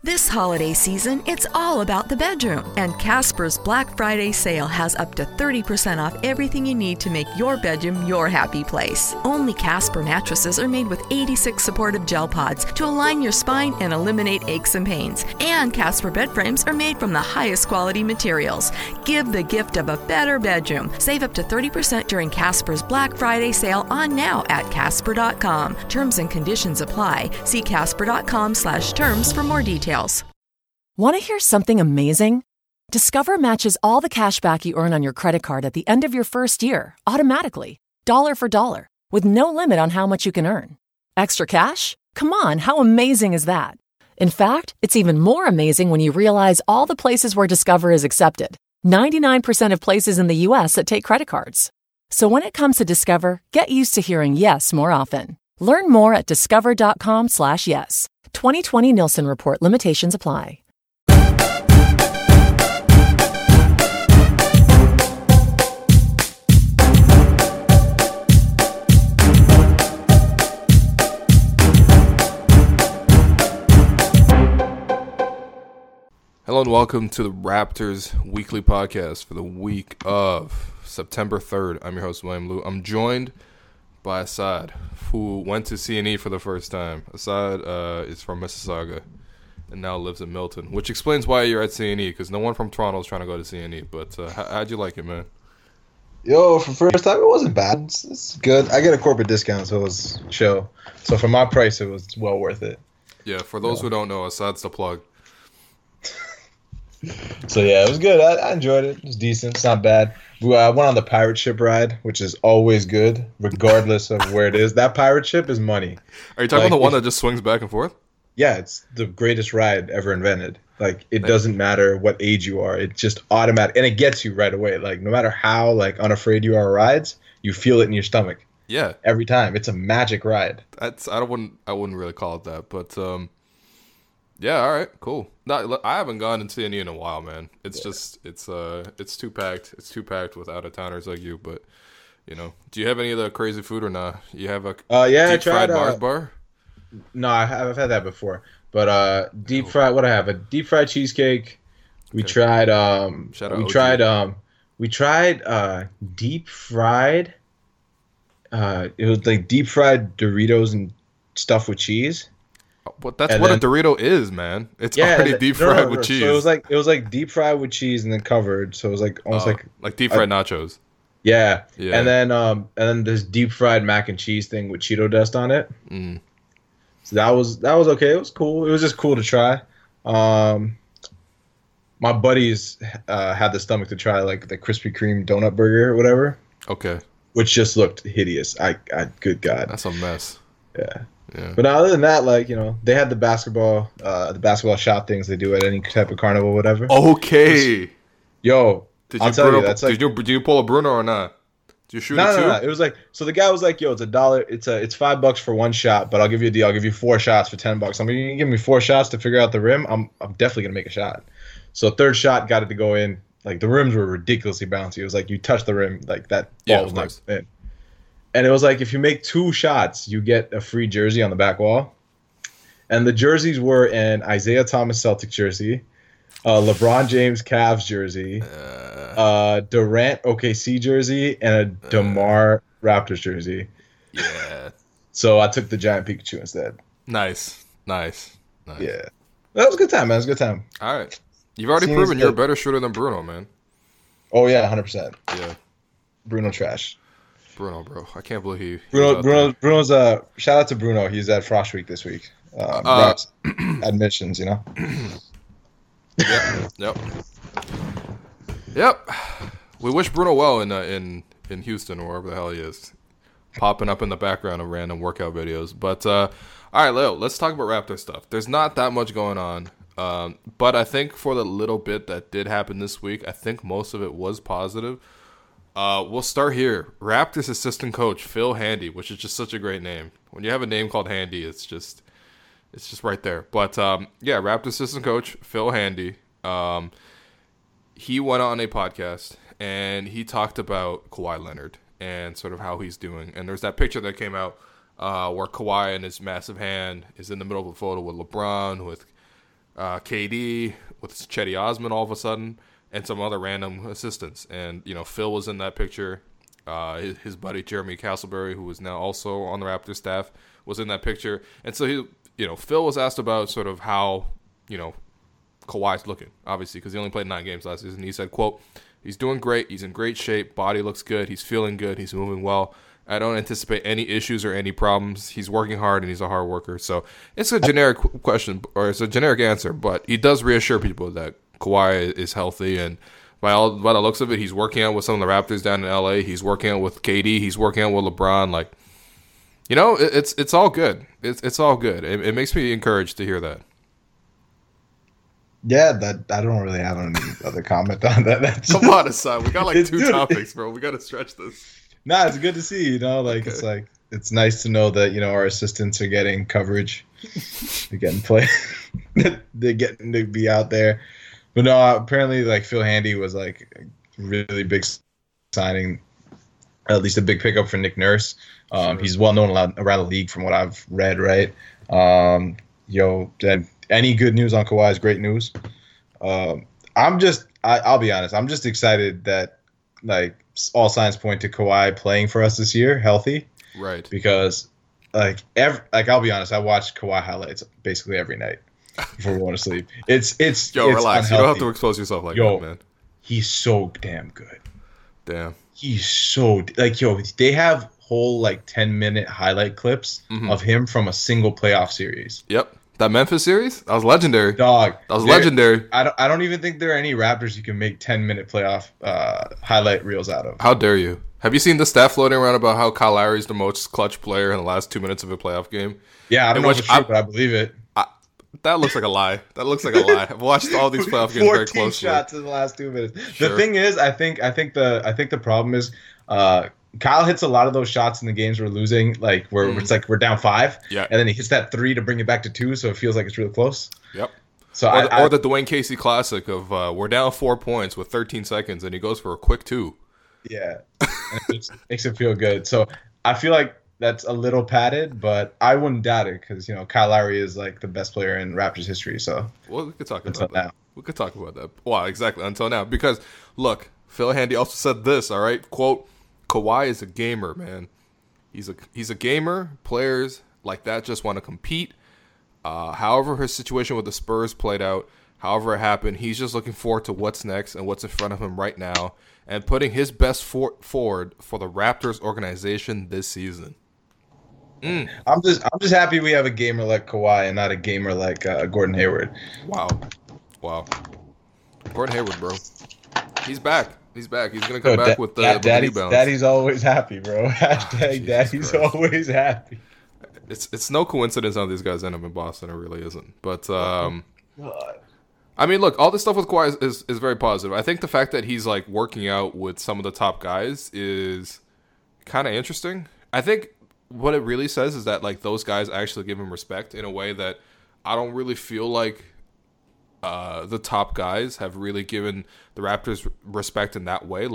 This holiday season, it's all about the bedroom, and Casper's Black Friday sale has up to 30% off everything you need to make your bedroom your happy place. Only Casper mattresses are made with 86 supportive gel pods to align your spine and eliminate aches and pains. And Casper bed frames are made from the highest quality materials. Give the gift of a better bedroom. Save up to 30% during Casper's Black Friday sale on now at Casper.com. Terms and conditions apply. See Casper.com/terms for more details. Want to hear something amazing? Discover matches all the cash back you earn on your credit card at the end of your first year, automatically, dollar for dollar, with no limit on how much you can earn. Extra cash? Come on, how amazing is that? In fact, it's even more amazing when you realize all the places where Discover is accepted. 99% of places in the U.S. that take credit cards. So when it comes to Discover, get used to hearing yes more often. Learn more at discover.com/yes. 2020 Nielsen Report. Limitations apply. Hello and welcome to the Raptors Weekly Podcast for the week of September 3rd. I'm your host, William Liu. I'm joined by Assad, who went to C&E for the first time. Assad is from Mississauga and now lives in Milton, which explains why you're at C&E, because no one from Toronto is trying to go to C&E. But how'd you like it, man? Yo, for first time, it wasn't bad. It's good. I get a corporate discount, so it was chill. So for my price, it was well worth it. Yeah, for those who don't know, Assad's the plug. So yeah, it was good. I enjoyed it. It was decent. It's not bad. I went on the pirate ship ride, which is always good, regardless of where it is. That pirate ship is money. Are you talking about the one that just swings back and forth? Yeah, it's the greatest ride ever invented. Like, it doesn't matter what age you are. It's just automatic, and it gets you right away. Like, no matter how unafraid you are of rides, you feel it in your stomach. Yeah, every time. It's a magic ride. I wouldn't really call it that, but yeah, all right, cool. No, I haven't gone to C&E in a while, man. It's just it's too packed. It's too packed with out of towners like you. But you know, do you have any of the crazy food or not? You have a deep fried Mars bar? No, I've had that before. But deep fried. What I have? A deep fried cheesecake. We tried. We tried deep fried. It was like deep fried Doritos and stuff with cheese. But that's what a Dorito is, man. It's already deep fried with cheese. So it was like deep fried with cheese and then covered. So it was like almost like deep fried nachos. Yeah. And then this deep fried mac and cheese thing with Cheeto dust on it. Mm. So that was okay. It was cool. It was just cool to try. My buddies had the stomach to try like the Krispy Kreme donut burger or whatever. Okay. Which just looked hideous. Good God. That's a mess. Yeah. But other than that, they had the basketball shot things they do at any type of carnival, whatever. Okay. Yo, I'll tell you, that's like, did you pull a Bruno or not? Did you shoot it too? No. It was like, so the guy was like, yo, it's $1. It's $5 for one shot, but I'll give you a deal. I'll give you 4 shots for $10. I mean, you can give me 4 shots to figure out the rim. I'm definitely gonna make a shot. So third shot got it to go in. Like the rims were ridiculously bouncy. It was like you touch the rim, like that ball was not in. And it was like, if you make 2 shots, you get a free jersey on the back wall. And the jerseys were an Isaiah Thomas Celtic jersey, LeBron James Cavs jersey, Durant OKC jersey, and a DeMar Raptors jersey. Yeah. So I took the giant Pikachu instead. Nice. Yeah. That was a good time, man. It was a good time. All right. You've already proven you're a better shooter than Bruno, man. Oh, yeah, 100%. Yeah. Bruno trash. Bro. I can't believe he Bruno's shout out to Bruno. He's at Frosh Week this week. Admissions, you know. Yep. We wish Bruno well in Houston or wherever the hell he is, popping up in the background of random workout videos. But all right, Leo, let's talk about Raptor stuff. There's not that much going on, but I think for the little bit that did happen this week, I think most of it was positive. We'll start here. Raptors assistant coach Phil Handy, which is just such a great name. When you have a name called Handy, it's just right there. But Raptors assistant coach Phil Handy, he went on a podcast and he talked about Kawhi Leonard and sort of how he's doing. And there's that picture that came out where Kawhi in his massive hand is in the middle of a photo with LeBron, with KD with Chetty Osman all of a sudden, and some other random assistants. And, Phil was in that picture. His buddy Jeremy Castleberry, who is now also on the Raptors staff, was in that picture. And so, Phil was asked about sort of how, Kawhi's looking, obviously, because he only played 9 games last season. He said, quote, "He's doing great. He's in great shape. Body looks good. He's feeling good. He's moving well. I don't anticipate any issues or any problems. He's working hard, and he's a hard worker." So it's a generic question, or it's a generic answer, but he does reassure people that Kawhi is healthy, and by the looks of it, he's working out with some of the Raptors down in LA. He's working out with KD. He's working out with LeBron. Like, it's all good. It's all good. It makes me encouraged to hear that. Yeah, I don't really have any other comment on that. Come on, Asad. We got like 2 topics, bro. We got to stretch this. Nah, it's good to see. Okay. It's nice to know that our assistants are getting coverage, they're getting play, they're getting to be out there. But no, apparently Phil Handy was a really big signing, at least a big pickup for Nick Nurse. Sure. He's well known around the league from what I've read. Right. Any good news on Kawhi is great news. I'll be honest. I'm just excited that all signs point to Kawhi playing for us this year, healthy. Right. Because I'll be honest, I watch Kawhi highlights basically every night before going to sleep. It's relax. Unhealthy. You don't have to expose yourself like that, man. He's so damn good. Damn. He's so they have whole 10-minute highlight clips of him from a single playoff series. Yep. That Memphis series? That was legendary. Dog. That was legendary. I don't even think there are any Raptors you can make 10-minute playoff highlight reels out of. How dare you? Have you seen the stat floating around about how Kyle Lowry is the most clutch player in the last 2 minutes of a playoff game? Yeah, I don't know if it's true, but I believe it. That looks like a lie. I've watched all these playoff games very 14 closely. shots in the last 2 minutes. Sure. The thing is, I think the problem is Kyle hits a lot of those shots in the games we're losing, where it's we're down 5, yeah, and then he hits that 3 to bring it back to 2, so it feels like it's really close. Yep. So or the Dwayne Casey classic of we're down 4 points with 13 seconds, and he goes for a quick 2. Yeah, and it makes it feel good. So I feel like that's a little padded, but I wouldn't doubt it because Kyle Lowry is the best player in Raptors history. So we could talk about that. We could talk about that. Well, exactly until now, because look, Phil Handy also said this. All right, quote: "Kawhi is a gamer, man. He's a gamer. Players like that just want to compete. However, his situation with the Spurs played out, however it happened, he's just looking forward to what's next and what's in front of him right now, and putting his best forward for the Raptors organization this season." I'm just happy we have a gamer like Kawhi and not a gamer like Gordon Hayward. Wow. Gordon Hayward, bro. He's back. He's gonna come back with the rebounds. Daddy's always happy, bro. Hashtag Daddy's always happy. It's no coincidence how these guys end up in Boston. It really isn't. But I mean, look, all this stuff with Kawhi is very positive. I think the fact that he's working out with some of the top guys is kind of interesting. I think what it really says is that those guys actually give him respect in a way that I don't really feel like the top guys have really given the Raptors respect in that way.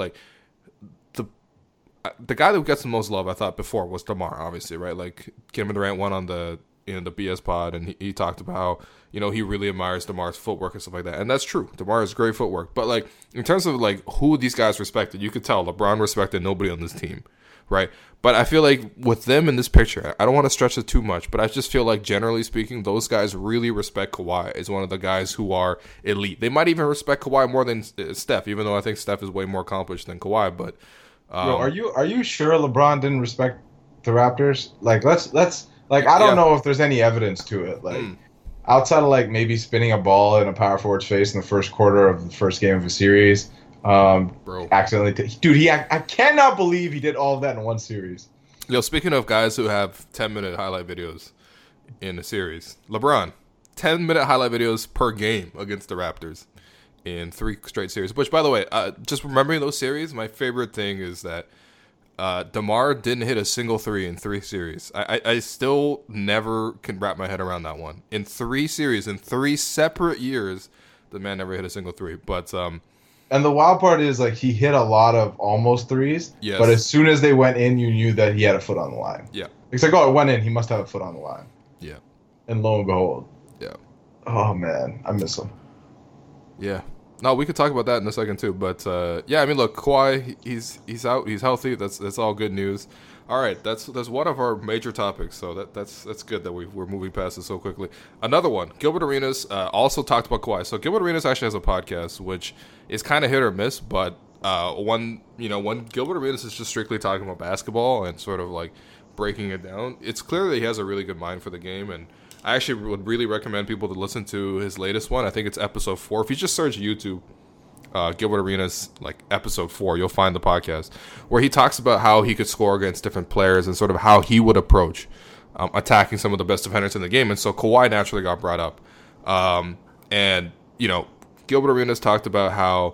The guy that gets the most love, I thought before, was DeMar, obviously, right? Kevin Durant went on the BS pod, and he talked about how he really admires DeMar's footwork and stuff like that, and that's true. DeMar has great footwork, but in terms of who these guys respected, you could tell LeBron respected nobody on this team, right? But I feel with them in this picture, I don't want to stretch it too much, but I just feel generally speaking, those guys really respect Kawhi as one of the guys who are elite. They might even respect Kawhi more than Steph, even though I think Steph is way more accomplished than Kawhi. But Bro, are you sure LeBron didn't respect the Raptors? Let's I don't know if there's any evidence to it. Outside of maybe spinning a ball in a power forward's face in the first quarter of the first game of a series. Bro, accidentally, dude. I cannot believe he did all of that in one series. Speaking of guys who have 10-minute highlight videos in a series, LeBron, 10-minute highlight videos per game against the Raptors in 3 straight series. Which, by the way, just remembering those series, my favorite thing is that DeMar didn't hit a single 3 in 3 series. I still never can wrap my head around that one. In 3 series, in 3 separate years, the man never hit a single 3. But and the wild part is he hit a lot of almost 3s. Yes. But as soon as they went in, you knew that he had a foot on the line. Yeah. It's it went in, he must have a foot on the line. Yeah. And lo and behold. Yeah. Oh man, I miss him. Yeah. No, we could talk about that in a second too. But yeah, I mean, look, Kawhi, he's out, he's healthy. That's all good news. All right, that's one of our major topics. So that's good that we're moving past it so quickly. Another one, Gilbert Arenas also talked about Kawhi. So Gilbert Arenas actually has a podcast, which is kind of hit or miss. But when Gilbert Arenas is just strictly talking about basketball and sort of like breaking it down, it's clear that he has a really good mind for the game. And I actually would really recommend people to listen to his latest one. I think it's episode 4. If you just search YouTube, Gilbert Arenas, like episode 4, you'll find the podcast where he talks about how he could score against different players and sort of how he would approach attacking some of the best defenders in the game. And so Kawhi naturally got brought up. And, Gilbert Arenas talked about how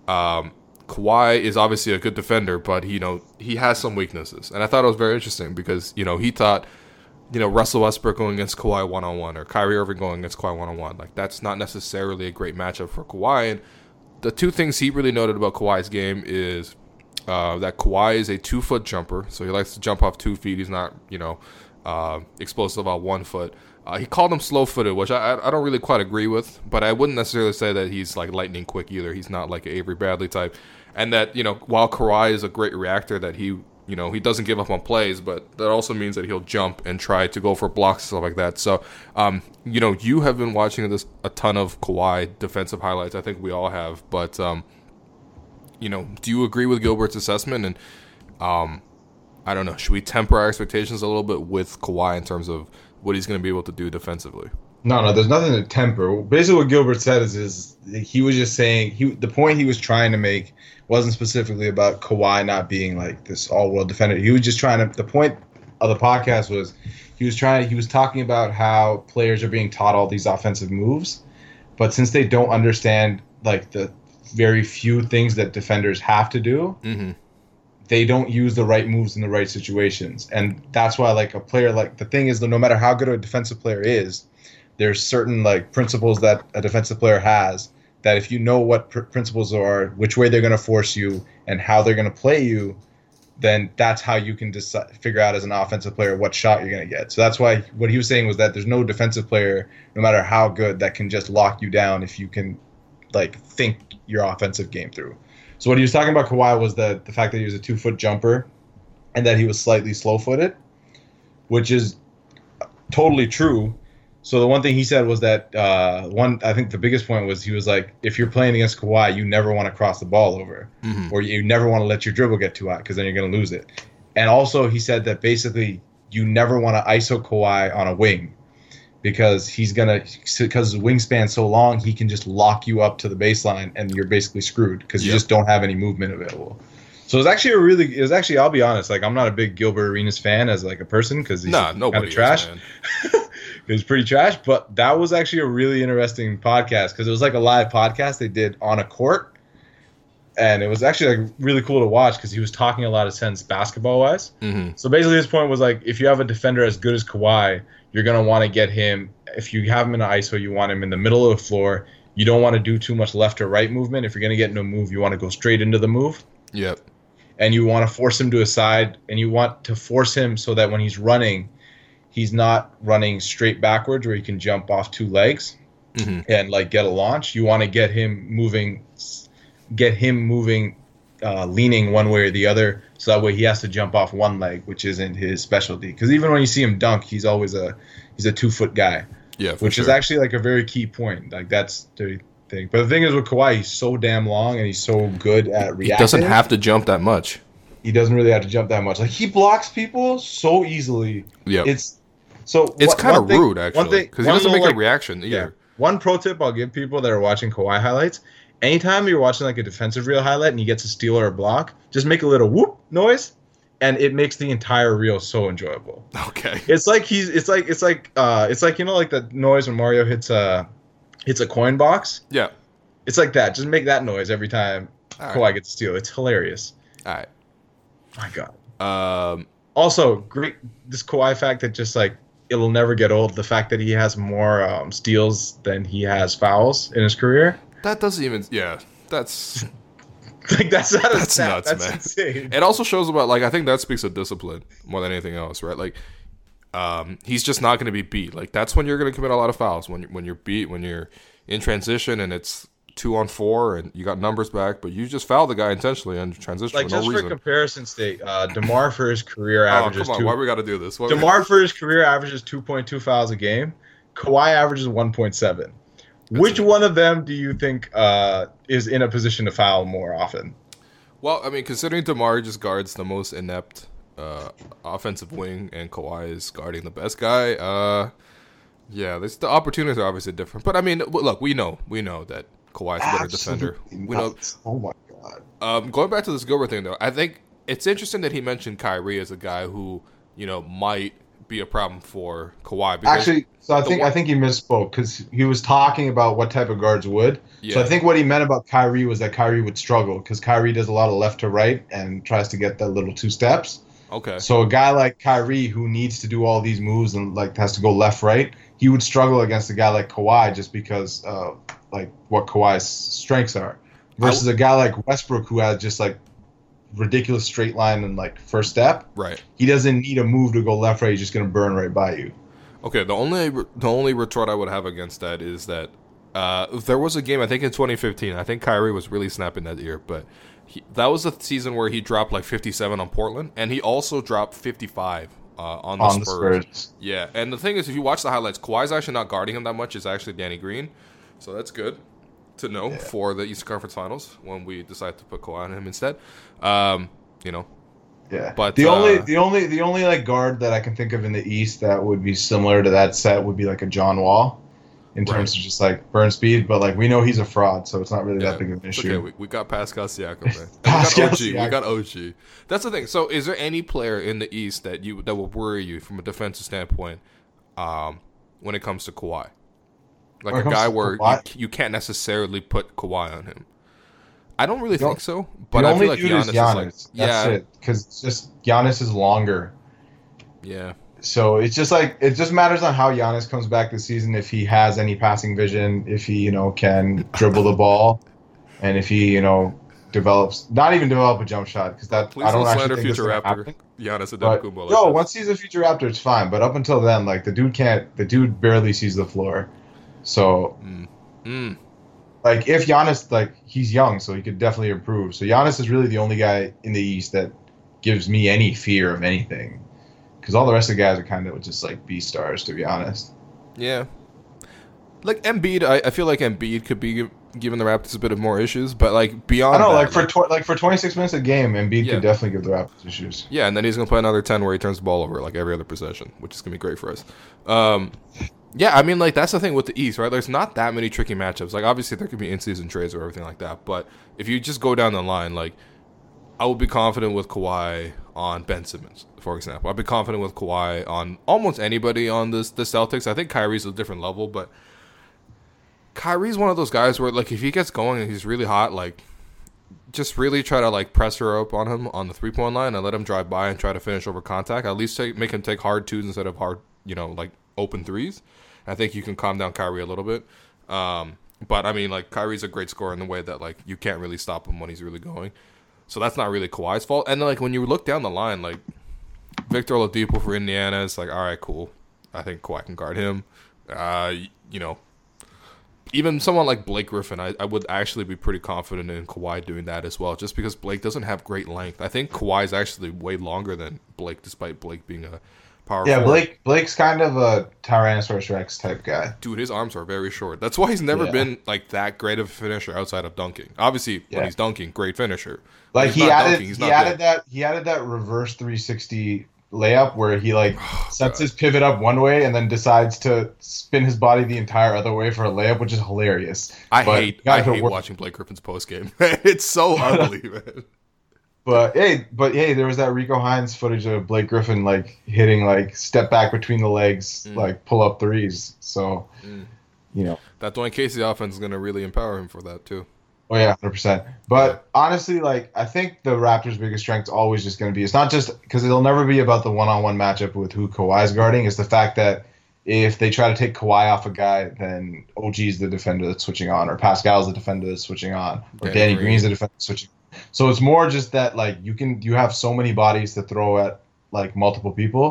Kawhi is obviously a good defender, but, he has some weaknesses. And I thought it was very interesting because, he thought, Russell Westbrook going against Kawhi one-on-one or Kyrie Irving going against Kawhi one-on-one. Like, that's not necessarily a great matchup for Kawhi. And the two things he really noted about Kawhi's game is that Kawhi is a 2-foot jumper. So he likes to jump off 2 feet. He's not, explosive on 1 foot. He called him slow-footed, which I don't really quite agree with. But I wouldn't necessarily say that he's, like, lightning quick either. He's not like an Avery Bradley type. And that, while Kawhi is a great reactor, that he doesn't give up on plays, but that also means that he'll jump and try to go for blocks and stuff like that. So, you have been watching a ton of Kawhi defensive highlights. I think we all have. But, do you agree with Gilbert's assessment? And, I don't know, should we temper our expectations a little bit with Kawhi in terms of what he's going to be able to do defensively? No, there's nothing to temper. Basically what Gilbert said is he was just saying, the point he was trying to make wasn't specifically about Kawhi not being like this all-world defender. He was just the point of the podcast was he was talking about how players are being taught all these offensive moves, but since they don't understand like the very few things that defenders have to do, they don't use the right moves in the right situations. And that's why like a player, like the thing is that no matter how good a defensive player is, there's certain like principles that a defensive player has that if you know what principles are, which way they're going to force you and how they're going to play you, then that's how you can figure out as an offensive player what shot you're going to get. So that's why what he was saying was that there's no defensive player, no matter how good, that can just lock you down if you can like think your offensive game through. So what he was talking about Kawhi was the fact that he was a 2-foot jumper and that he was slightly slow-footed, which is totally true. So the one thing he said was that I think the biggest point was he was like, if you're playing against Kawhi, you never want to cross the ball over, or you never want to let your dribble get too hot because then you're going to lose it. And also he said that basically you never want to ISO Kawhi on a wing because his wingspan's so long, he can just lock you up to the baseline and you're basically screwed because you just don't have any movement available. So it was actually I'll be honest, like I'm not a big Gilbert Arenas fan as like a person because he's kind of trash. It was pretty trash, but that was actually a really interesting podcast because it was like a live podcast they did on a court, and it was actually like really cool to watch because he was talking a lot of sense basketball wise. So basically his point was like if you have a defender as good as Kawhi, you're gonna want to get him. If you have him in an ISO, you want him in the middle of the floor. You don't want to do too much left or right movement. If you're gonna get into a move, you want to go straight into the move. Yep. And you want to force him to a side, and you want to force him so that when he's running, he's not running straight backwards where he can jump off 2 legs and like get a launch. You want to get him moving, leaning one way or the other, so that way he has to jump off 1 leg, which isn't his specialty. Because even when you see him dunk, he's always a 2-foot guy. Yeah, which is actually like a very key point. Like that's the thing. But the thing is with Kawhi, he's so damn long and he's so good at reacting. He doesn't have to jump that much. He doesn't really have to jump that much. Like he blocks people so easily. Yeah. It's kind of rude actually because he doesn't make a reaction either. Yeah. One pro tip I'll give people that are watching Kawhi highlights: anytime you're watching like a defensive reel highlight and he gets a steal or a block, just make a little whoop noise, and it makes the entire reel so enjoyable. Okay. It's like like the noise when Mario hits a coin box. Yeah. It's like that. Just make that noise every time Kawhi gets a steal. It's hilarious. All right. My God. Also, great this Kawhi fact that just like it'll never get old. The fact that he has more steals than he has fouls in his career. That doesn't even. Yeah, that's like that's not that's nuts, that's man. Insane. It also shows about like I think that speaks of discipline more than anything else, right? Like he's just not going to be beat. Like, that's when you're going to commit a lot of fouls, when you're beat, when you're in transition and it's 2-on-4 and you got numbers back, but you just fouled the guy intentionally in transition Like, for no reason. just for comparison's sake, DeMar for his career averages come on, why we got to do this? DeMar for his career averages 2.2 fouls a game. Kawhi averages 1.7. Which one of them do you think is in a position to foul more often? Well, I mean, considering DeMar just guards the most inept offensive wing and Kawhi is guarding the best guy, yeah, the opportunities are obviously different. But I mean, look, we know that Kawhi's a better defender. We know. Oh my god. Going back to this Gilbert thing, though, I think it's interesting that he mentioned Kyrie as a guy who, might be a problem for Kawhi. Actually, so I think he misspoke because he was talking about what type of guards would. Yeah. So I think what he meant about Kyrie was that Kyrie would struggle because Kyrie does a lot of left to right and tries to get that little 2 steps. Okay. So a guy like Kyrie who needs to do all these moves and like has to go left right, he would struggle against a guy like Kawhi just because like what Kawhi's strengths are. Versus a guy like Westbrook who has just like ridiculous straight line and like first step. Right. He doesn't need a move to go left right. He's just gonna burn right by you. Okay. The only retort I would have against that is that there was a game I think in 2015. I think Kyrie was really snapping that year, but that was the season where he dropped like 57 on Portland, and he also dropped 55 on the Spurs. Yeah. And the thing is, if you watch the highlights, Kawhi's actually not guarding him that much. It's actually Danny Green, so that's good to know for the Eastern Conference Finals when we decide to put Kawhi on him instead. Yeah. But the only like guard that I can think of in the East that would be similar to that set would be like a John Wall in terms of just like burn speed, but like we know he's a fraud, so it's not really that big of an issue. Okay, we got Pascal Siakam, man. We got OG. That's the thing. So is there any player in the East that will worry you from a defensive standpoint when it comes to Kawhi? Like a guy where you can't necessarily put Kawhi on him. I don't really think so, but I feel like Giannis is like, that's it, because it's just Giannis is longer. Yeah. So it's just like it just matters on how Giannis comes back this season. If he has any passing vision, if he can dribble the ball, and if he develop a jump shot, because that please I don't slander actually think future Raptor Giannis Antetokounmpo. No, once he's a future Raptor, it's fine. But up until then, like the dude barely sees the floor. So, like if Giannis, like he's young, so he could definitely improve. So Giannis is really the only guy in the East that gives me any fear of anything. Because all the rest of the guys are kind of just like B stars, to be honest. Yeah. Like Embiid, I feel like Embiid could be giving the Raptors a bit of more issues, but like beyond I don't know, that, for 26 minutes a game, Embiid could definitely give the Raptors issues. Yeah, and then he's going to play another 10 where he turns the ball over like every other possession, which is going to be great for us. Yeah, I mean, like that's the thing with the East, right? There's not that many tricky matchups. Like obviously there could be in-season trades or everything like that, but if you just go down the line, like I would be confident with Kawhi on Ben Simmons, for example. I'd be confident with Kawhi on almost anybody on the Celtics. I think Kyrie's a different level, but Kyrie's one of those guys where, like, if he gets going and he's really hot, like, just really try to, like, pressure up on him on the three-point line and let him drive by and try to finish over contact. At least make him take hard twos instead of hard, like, open threes. I think you can calm down Kyrie a little bit. But, I mean, like, Kyrie's a great scorer in the way that, like, you can't really stop him when he's really going. So that's not really Kawhi's fault. And then, like, when you look down the line, like, Victor Oladipo for Indiana, it's like, all right, cool. I think Kawhi can guard him. Even someone like Blake Griffin, I would actually be pretty confident in Kawhi doing that as well, just because Blake doesn't have great length. I think Kawhi's actually way longer than Blake, despite Blake being a power forward. Blake's kind of a Tyrannosaurus Rex type guy. Dude, his arms are very short. That's why he's never been like that great of a finisher outside of dunking. Obviously, when he's dunking, great finisher. Like he added that reverse 360 layup where he sets his pivot up one way and then decides to spin his body the entire other way for a layup, which is hilarious. I hate watching Blake Griffin's post game. It's so ugly, man. But hey, there was that Rico Hines footage of Blake Griffin hitting step back between the legs, pull up threes. So that Dwayne Casey offense is going to really empower him for that too. Oh yeah, 100%. But honestly, I think the Raptors' biggest strength is always just going to be, it's not just because it'll never be about the one-on-one matchup with who Kawhi's guarding. It's the fact that if they try to take Kawhi off a guy, then OG's the defender that's switching on, or Pascal's the defender that's switching on, or Danny Green's the defender that's switching on. So it's more just that you have so many bodies to throw at multiple people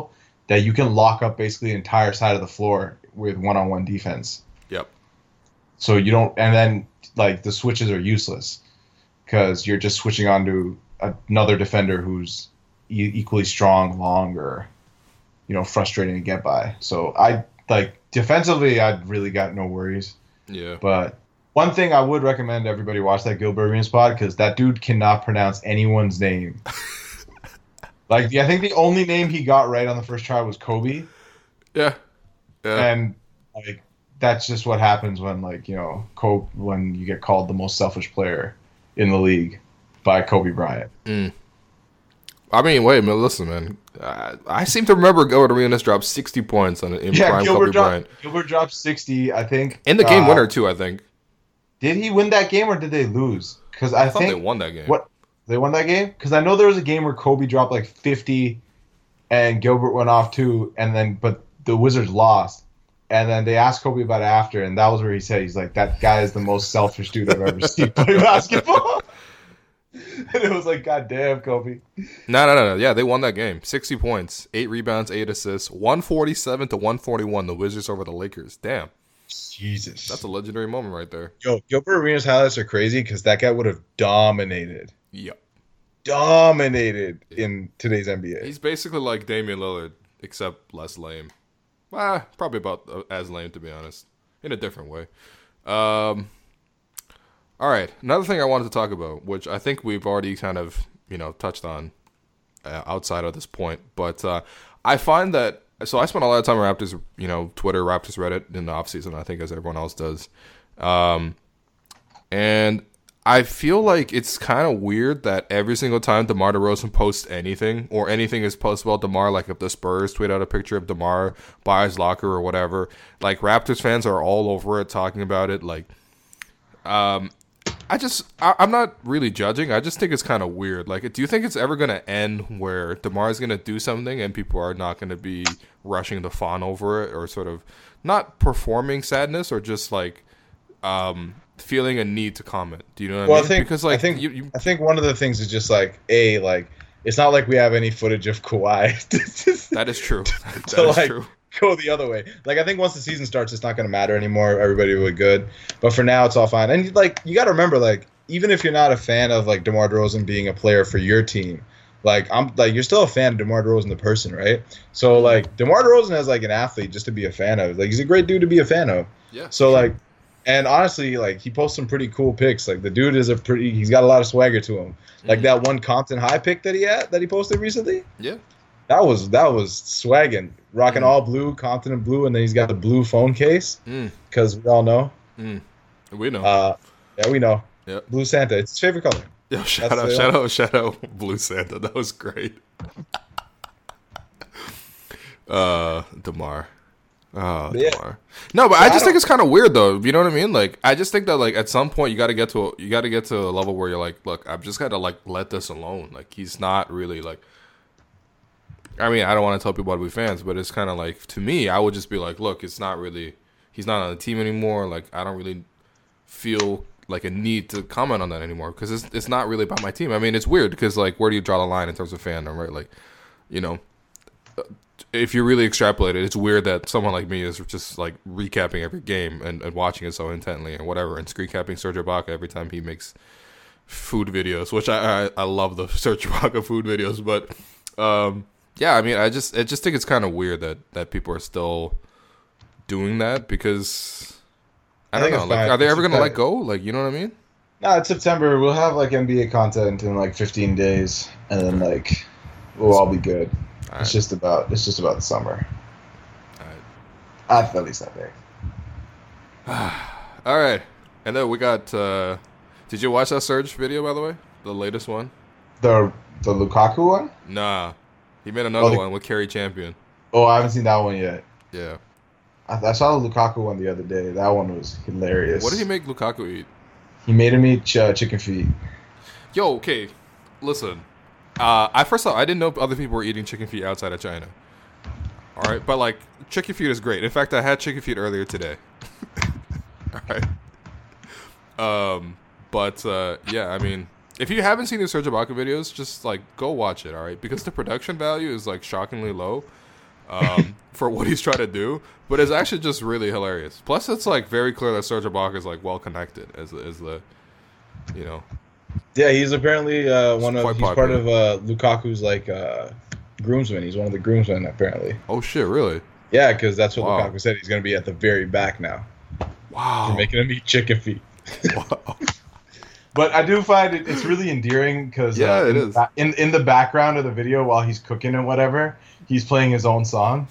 that you can lock up basically the entire side of the floor with one-on-one defense. Yep. So you don't, and then like the switches are useless because you're just switching onto another defender who's equally strong, long, or frustrating to get by. So I like defensively, I really got no worries. Yeah. But one thing I would recommend everybody watch that Gilbert Arenas pod because that dude cannot pronounce anyone's name. Like I think the only name he got right on the first try was Kobe. Yeah. And like that's just what happens when when you get called the most selfish player in the league by Kobe Bryant. I mean, wait a minute, listen, man. I seem to remember Gilbert Arenas dropped 60 points in prime Kobe Bryant. Gilbert dropped 60, I think. In the game winner, too, I think. Did he win that game or did they lose? Because I think they won that game. What? They won that game? Because I know there was a game where Kobe dropped like 50 and Gilbert went off too, but the Wizards lost. And then they asked Kobe about it after, and that was where he said, he's like, that guy is the most selfish dude I've ever seen play basketball. And it was like, God damn, Kobe. No. Yeah, they won that game. 60 points, 8 rebounds, 8 assists, 147 to 141. The Wizards over the Lakers. Damn. Jesus. That's a legendary moment right there. Yo, Gilbert Arenas highlights are crazy because that guy would have dominated. Yep. Dominated in today's NBA. He's basically like Damian Lillard, except less lame. Probably about as lame, to be honest. In a different way. All right. Another thing I wanted to talk about, which I think we've already kind of, touched on outside of this point. But I find that, so I spent a lot of time on Raptors, Twitter, Raptors Reddit in the offseason, I think, as everyone else does. And I feel like it's kind of weird that every single time DeMar DeRozan posts anything, or anything is posted about DeMar, like if the Spurs tweet out a picture of DeMar by his locker or whatever, like Raptors fans are all over it, talking about it. Like, I'm not really judging. I just think it's kind of weird. Like, do you think it's ever going to end where DeMar is going to do something and people are not going to be rushing the fawn over it, or sort of not performing sadness, or just like, feeling a need to comment? Do you know what I mean? Because like I think one of the things is just like it's not like we have any footage of Kawhi. That is true. That is true. Go the other way. Like I think once the season starts, it's not going to matter anymore. Everybody will be good. But for now, it's all fine. And like you got to remember, like even if you're not a fan of like DeMar DeRozan being a player for your team, like you're still a fan of DeMar DeRozan the person, right? So like DeMar DeRozan as like an athlete just to be a fan of. Like he's a great dude to be a fan of. Yeah. So like. And honestly, like he posts some pretty cool pics. Like the dude is he's got a lot of swagger to him. Like that one Compton High pic that he posted recently. Yeah, that was swagging, rocking all blue, Compton and blue, and then he's got the blue phone case because we all know. We know. Yeah, we know. Yeah, Blue Santa. It's his favorite color. Yo, shout out, Blue Santa. That was great. DeMar. Oh, yeah. No, but I just think it's kind of weird though. You know what I mean? Like, I just think that like at some point you got to get to a level where you're like, look, I've just got to like let this alone. Like, he's not really like. I mean, I don't want to tell people how to be fans, but it's kind of like, to me, I would just be like, look, it's not really. He's not on the team anymore. Like, I don't really feel like a need to comment on that anymore because it's not really about my team. I mean, it's weird because like, where do you draw the line in terms of fandom, right? Like, if you really extrapolate it, it's weird that someone like me is just like recapping every game and watching it so intently and whatever, and screen capping Serge Ibaka every time he makes food videos, which I love the Serge Ibaka food videos. But yeah, I mean, I just think it's kind of weird that people are still doing that because I don't know. Like, are they ever gonna let go? Like, you know what I mean? No, it's September. We'll have like NBA content in like 15 days, and then like we'll all be good. It's just about the summer. All right. At least I think. All right, and then we got. Did you watch that Serge video, by the way? The latest one. The Lukaku one? Nah, he made another one with Kerry Champion. Oh, I haven't seen that one yet. Yeah. I saw the Lukaku one the other day. That one was hilarious. What did he make Lukaku eat? He made him eat chicken feet. Yo, okay, listen. I didn't know other people were eating chicken feet outside of China. All right, but like chicken feet is great. In fact, I had chicken feet earlier today. All right. But yeah, I mean, if you haven't seen the Serge Ibaka videos, just like go watch it. All right, because the production value is like shockingly low. for what he's trying to do, but it's actually just really hilarious. Plus, it's like very clear that Serge Ibaka is like well connected as the, you know. Yeah, he's apparently he's popular. part of Lukaku's like groomsmen. He's one of the groomsmen apparently. Oh shit, really? Yeah, because that's what Wow. Lukaku said. He's going to be at the very back now. Wow. They're making him eat chicken feet. Wow. But I do find it's really endearing because Yeah, it is. In the background of the video while he's cooking and whatever, he's playing his own song.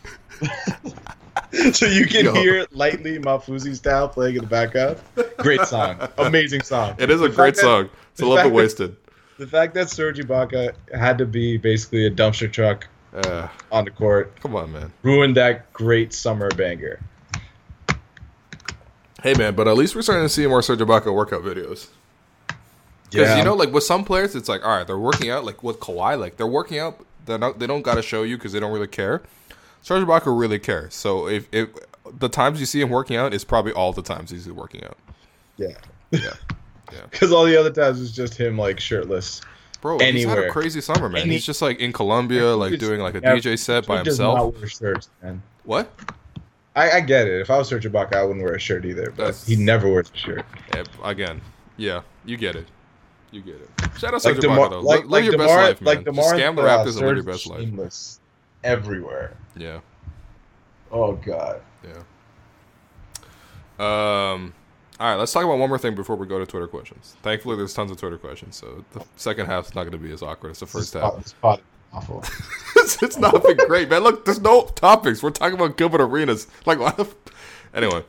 So you can hear it lightly Mafuzi style playing in the background. Great song. Amazing song. It is a great song. It's a little bit wasted. The fact that Serge Ibaka had to be basically a dumpster truck on the court Come on, man. ruined that great summer banger. Hey, man, but at least we're starting to see more Serge Ibaka workout videos. Because, you know, like, with some players, it's like, all right, they're working out. Like, with Kawhi, like, they're working out. They don't got to show you because they don't really care. Serge Ibaka really cares. So, if the times you see him working out is probably all the times he's working out. Yeah. Yeah. Because all the other times it's just him, like, shirtless. Bro, he's had Anywhere. a crazy summer, man. Any- He's just, like, in Colombia, like, doing, like, a DJ set by He does himself. not wear shirts, man. What? I get it. If I was Serge Ibaka, I wouldn't wear a shirt either. But That's- he never wears a shirt. Again. Yeah, you get it. You get it. Shout out Like Serge DeMar, Ibaka, though. like, Live like your best DeMar, life, man. like DeMar Just scam the Raptors and live your Serge best life. Shameless everywhere. Yeah. Oh God. Yeah. All right, let's talk about one more thing before we go to Twitter questions. Thankfully, there's tons of Twitter questions, so the second half is not going to be as awkward as the first half. This pod is awful. It's not been great, man. Look, there's no topics. We're talking about Gilbert Arenas. Like, what? Anyway,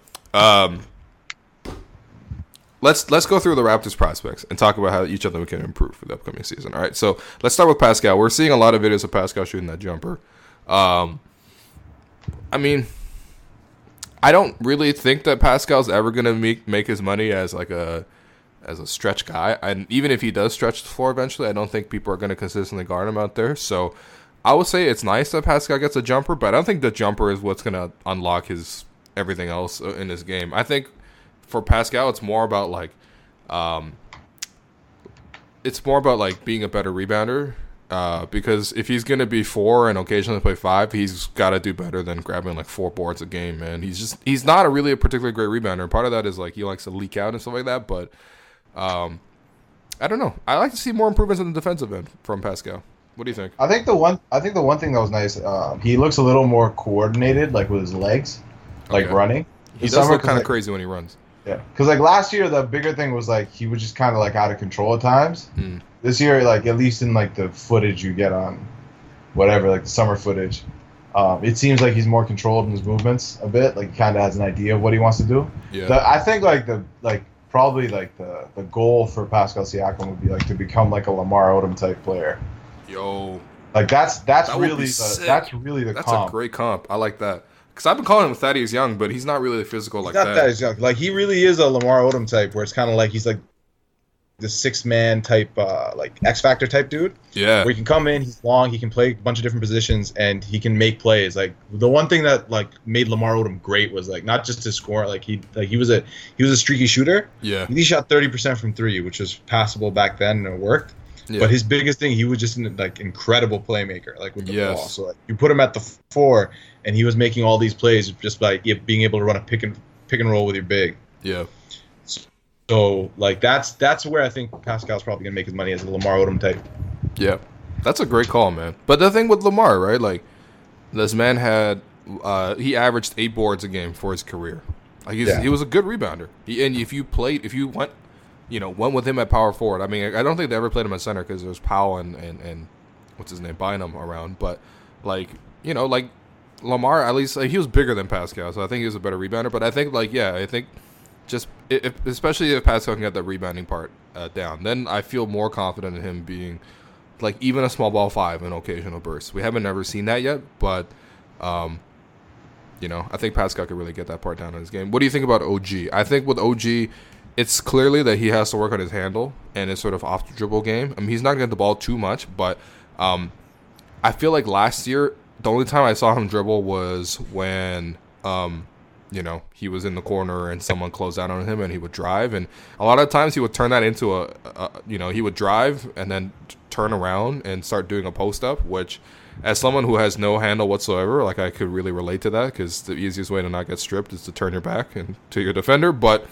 let's go through the Raptors prospects and talk about how each of them can improve for the upcoming season. All right, so let's start with Pascal. We're seeing a lot of videos of Pascal shooting that jumper. I mean, I don't really think that Pascal's ever gonna make his money as like a stretch guy. And even if he does stretch the floor eventually, I don't think people are gonna consistently guard him out there. So I would say it's nice that Pascal gets a jumper, but I don't think the jumper is what's gonna unlock his everything else in his game. I think for Pascal, it's more about like being a better rebounder. Because if he's gonna be 4 and occasionally play 5, he's got to do better than grabbing like 4 boards a game, man. He's not a particularly great rebounder. Part of that is like he likes to leak out and stuff like that. But I don't know. I like to see more improvements in the defensive end from Pascal. What do you think? I think the one thing that was nice, he looks a little more coordinated, like with his legs, like Okay. running. He This does summer, look 'cause, kind of like, crazy when he runs. Yeah, because like last year, the bigger thing was like he was just kind of like out of control at times. This year, like at least in like the footage you get on whatever, like the summer footage, it seems like he's more controlled in his movements a bit. Like he kind of has an idea of what he wants to do. Yeah. I think probably the goal for Pascal Siakam would be like to become like a Lamar Odom type player. Yo, Like that's That would really be the sick. that's really the that's comp. a great comp. I like that. Because I've been calling him Thaddeus Young, but he's not really physical like Not that. that he's young. Like he really is a Lamar Odom type, where it's kind of like he's like the 6-man type, like X Factor type dude. Yeah. Where he can come in, he's long, he can play a bunch of different positions, and he can make plays. Like the one thing that like made Lamar Odom great was like not just his score. Like he was a streaky shooter. Yeah. He shot 30% from 3, which was passable back then, and it worked. Yeah. But his biggest thing, he was just an like incredible playmaker, like with the Yes. ball. So like, you put him at the 4, and he was making all these plays just by being able to run a pick and roll with your big. Yeah. So like that's where I think Pascal's probably gonna make his money as a Lamar Odom type. Yeah, that's a great call, man. But the thing with Lamar, right? Like, this man had he averaged 8 boards a game for his career. Like he was a good rebounder. And if you went with him at power forward. I mean, I don't think they ever played him at center because there was Powell and what's his name, Bynum around. But like Lamar, at least he was bigger than Pascal, so I think he was a better rebounder. But I think just especially if Pascal can get that rebounding part down, then I feel more confident in him being like even a small ball 5 in occasional bursts. We haven't never seen that yet, but I think Pascal could really get that part down in his game. What do you think about OG? I think with OG, it's clearly that he has to work on his handle and his sort of off the dribble game. I mean, he's not going to get the ball too much, but I feel like last year the only time I saw him dribble was when he was in the corner and someone closed out on him and he would drive. And a lot of times he would turn that into he would drive and then turn around and start doing a post-up, which as someone who has no handle whatsoever, like I could really relate to that because the easiest way to not get stripped is to turn your back and to your defender. But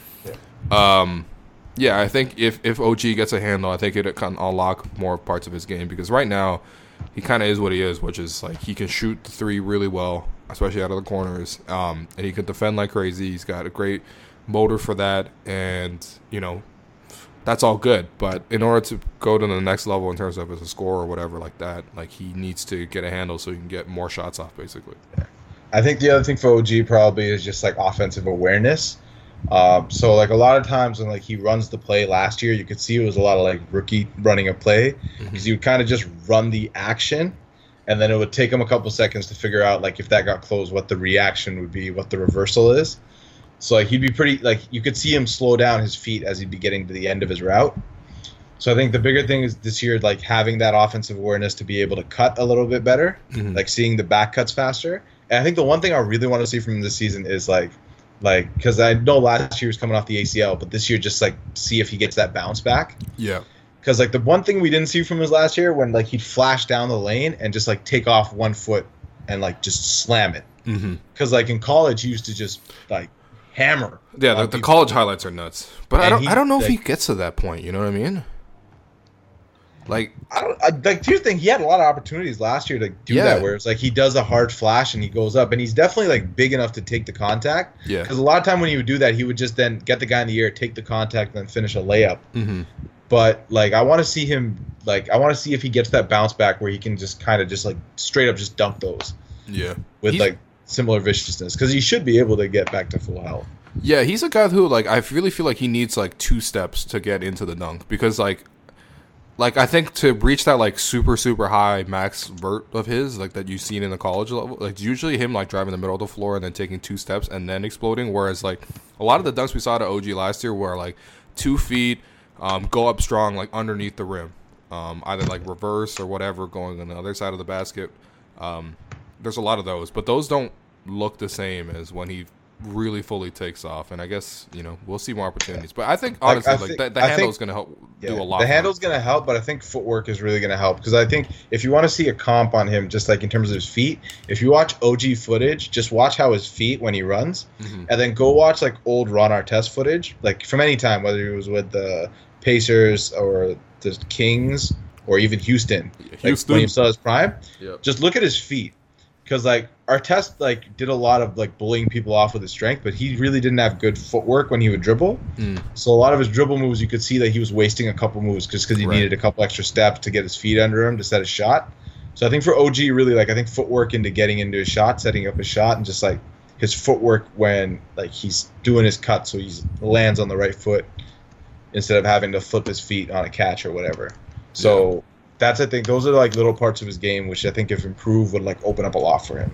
yeah, I think if OG gets a handle, I think it can unlock more parts of his game because right now he kind of is what he is, which is like he can shoot the three really well, especially out of the corners, and he can defend like crazy. He's got a great motor for that, and that's all good. But in order to go to the next level in terms of as a scorer or whatever like that, like he needs to get a handle so he can get more shots off, basically. I think the other thing for OG probably is just like offensive awareness. So like a lot of times when like he runs the play last year, you could see it was a lot of like rookie running a play because he would kind of just run the action, and then it would take him a couple seconds to figure out like if that got closed, what the reaction would be, what the reversal is. So like he'd be pretty like you could see him slow down his feet as he'd be getting to the end of his route. So I think the bigger thing is this year like having that offensive awareness to be able to cut a little bit better, like seeing the back cuts faster. And I think the one thing I really want to see from him this season is like because I know last year he was coming off the ACL, but this year just like see if he gets that bounce back. Yeah. Because like the one thing we didn't see from his last year when like he'd flash down the lane and just like take off 1 foot and like just slam it. Because like in college he used to just like hammer. Yeah, the college highlights are nuts. But I don't know if he gets to that point. You know what I mean? Like here's the thing, he had a lot of opportunities last year to do that where it's like he does a hard flash and he goes up and he's definitely like big enough to take the contact. Yeah. Because a lot of time when he would do that, he would just then get the guy in the air, take the contact, and then finish a layup. But like I want to see him I want to see if he gets that bounce back where he can just kind of just like straight up just dunk those. Yeah. With like similar viciousness because he should be able to get back to full health. Yeah, he's a guy who like I really feel like he needs like 2 steps to get into the dunk because like I think to reach that like super high max vert of his like that you've seen in the college level, like usually him like driving the middle of the floor and then taking 2 steps and then exploding. Whereas like a lot of the dunks we saw to OG last year were like 2 feet, go up strong like underneath the rim, either like reverse or whatever going on the other side of the basket. There's a lot of those, but those don't look the same as when he really fully takes off. And I guess we'll see more opportunities. But I think honestly, the handle is going to help do a lot. The handle's going to help, but I think footwork is really going to help because I think if you want to see a comp on him, just like in terms of his feet, if you watch OG footage, just watch how his feet when he runs, and then go watch like old Ron Artest footage, like from any time, whether he was with the Pacers or the Kings or even Houston, like when he saw his prime. Just look at his feet. Because like Artest like did a lot of like bullying people off with his strength, but he really didn't have good footwork when he would dribble. So a lot of his dribble moves, you could see that he was wasting a couple moves just because he needed a couple extra steps to get his feet under him to set a shot. So I think for OG, really like I think footwork into getting into his shot, setting up his shot, and just like his footwork when like he's doing his cut, so he lands on the right foot instead of having to flip his feet on a catch or whatever. So. That's I think those are like little parts of his game which I think if improved would like open up a lot for him.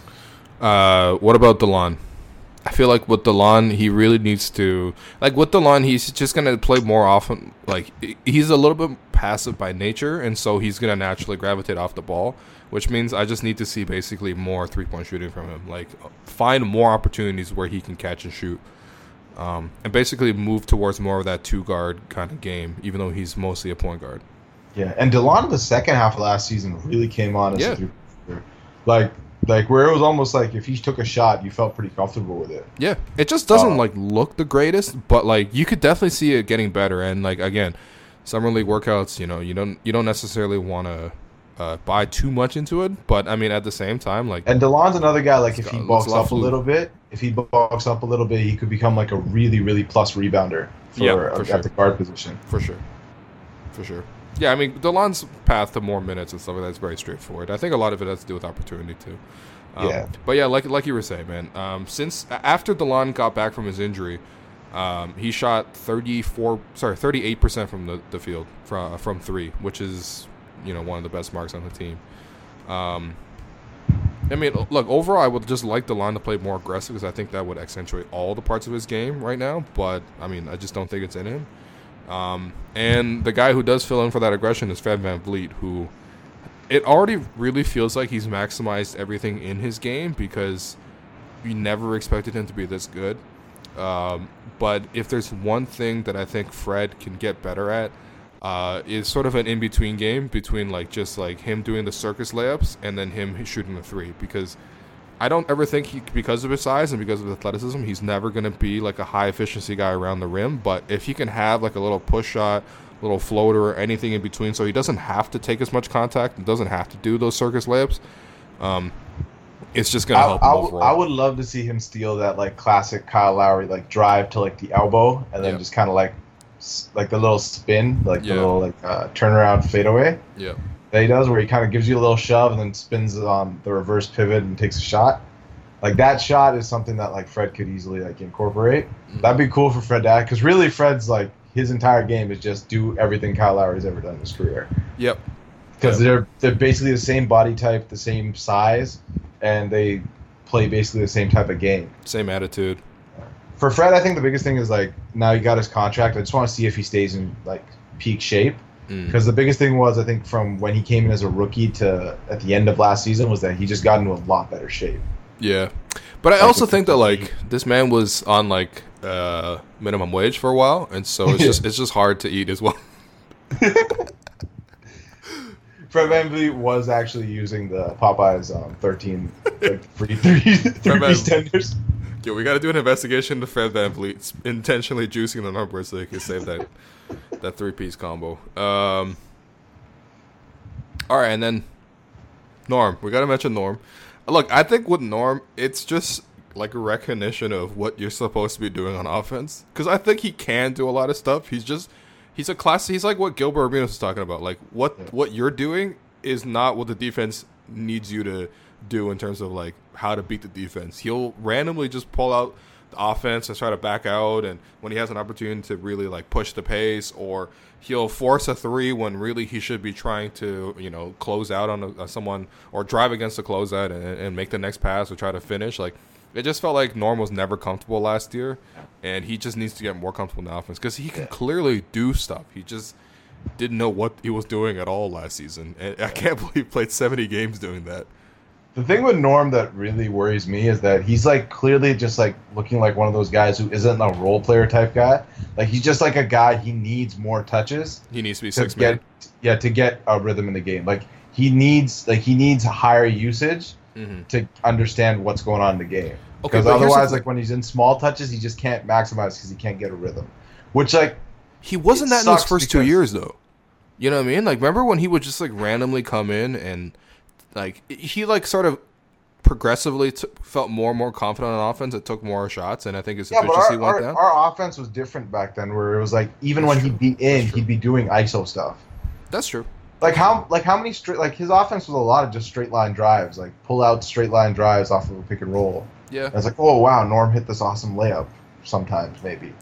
What about DeLon? I feel like with DeLon he really needs to like with DeLon he's just gonna play more often. Like he's a little bit passive by nature, and so he's gonna naturally gravitate off the ball, which means I just need to see basically more 3-point shooting from him. Like find more opportunities where he can catch and shoot. And basically move towards more of that 2-guard kind of game, even though he's mostly a point guard. Yeah, and DeLon in the second half of last season really came on as a three-pointer. Like where it was almost like if he took a shot, you felt pretty comfortable with it. Yeah, it just doesn't like look the greatest, but like you could definitely see it getting better. And like again, summer league workouts, you don't necessarily want to buy too much into it, but I mean at the same time, like and DeLon's another guy. Like if he bulks up a little bit, he could become like a really plus rebounder at the guard position. For sure. Yeah, I mean, DeLon's path to more minutes and stuff like that is very straightforward. I think a lot of it has to do with opportunity, too. But yeah, like you were saying, man, since after DeLon got back from his injury, he shot 38% from the field from 3, which is, one of the best marks on the team. I mean, look, overall, I would just like DeLon to play more aggressive because I think that would accentuate all the parts of his game right now. But, I mean, I just don't think it's in him. And the guy who does fill in for that aggression is Fred VanVleet, who it already really feels like he's maximized everything in his game because we never expected him to be this good. But if there's one thing that I think Fred can get better at, is sort of an in-between game between like just like him doing the circus layups and then him shooting the three, because I don't ever think because of his size and because of his athleticism, he's never going to be like a high-efficiency guy around the rim. But if he can have like a little push shot, little floater, or anything in between, so he doesn't have to take as much contact and doesn't have to do those circus layups, it's just going to help him overall. I would love to see him steal that like classic Kyle Lowry like drive to like the elbow and then just kind of like the little spin, like the little like turnaround fadeaway. Yeah. That he does, where he kind of gives you a little shove and then spins on the reverse pivot and takes a shot. Like that shot is something that like Fred could easily like incorporate. That'd be cool for Fred to add, because really Fred's like his entire game is just do everything Kyle Lowry's ever done in his career. Yep. Because they're basically the same body type, the same size, and they play basically the same type of game. Same attitude. For Fred, I think the biggest thing is like now he got his contract. I just want to see if he stays in like peak shape. Because the biggest thing was, I think, from when he came in as a rookie to at the end of last season, was that he just got into a lot better shape. Yeah. But I also think that, like, this man was on, like, minimum wage for a while, and so it's just hard to eat as well. Fred VanVleet was actually using the Popeyes 13 like, three-piece tenders. Yo, we got to do an investigation to Fred VanVleet intentionally juicing the number so he can save that three-piece combo. All right, and then Norm. We got to mention Norm. Look, I think with Norm, it's just like a recognition of what you're supposed to be doing on offense. Because I think he can do a lot of stuff. He's a class. He's like what Gilbert Arenas was talking about. Like what you're doing is not what the defense needs you to do in terms of like how to beat the defense. He'll randomly just pull out the offense and try to back out, and when he has an opportunity to really like push the pace, or he'll force a three when really he should be trying to, you know, close out on someone or drive against the closeout and make the next pass or try to finish. Like, it just felt like Norm was never comfortable last year, and he just needs to get more comfortable in the offense because he can clearly do stuff. He just didn't know what he was doing at all last season, and I can't believe he played 70 games doing that. The thing with Norm that really worries me is that he's like clearly just like looking like one of those guys who isn't a role player type guy. Like he's just like a guy, he needs more touches. He needs to be six man. To get a rhythm in the game. Like he needs higher usage to understand what's going on in the game. Because otherwise, like when he's in small touches, he just can't maximize because he can't get a rhythm. Which like he wasn't that in his first 2 years though. You know what I mean? Like remember when he would just like randomly come in and like he like sort of progressively felt more and more confident on offense. It took more shots, and I think his efficiency went down. Our offense was different back then, where it was like even when he'd be in, he'd be doing ISO stuff. That's true. Like how many straight, like his offense was a lot of just straight line drives, like pull out straight line drives off of a pick and roll. Yeah, and it's like, oh wow, Norm hit this awesome layup. Sometimes maybe.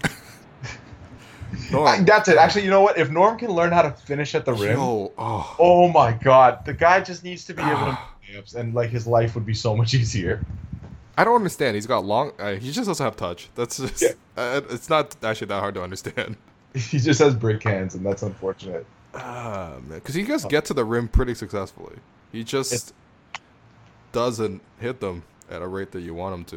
That's it. Actually, you know what? If Norm can learn how to finish at the rim, oh my God, the guy just needs to be able to make layups, and like his life would be so much easier. I don't understand. He's got long. He just doesn't have touch. That's just. It's not actually that hard to understand. He just has brick hands, and that's unfortunate. Man, because he does get to the rim pretty successfully. He just doesn't hit them at a rate that you want him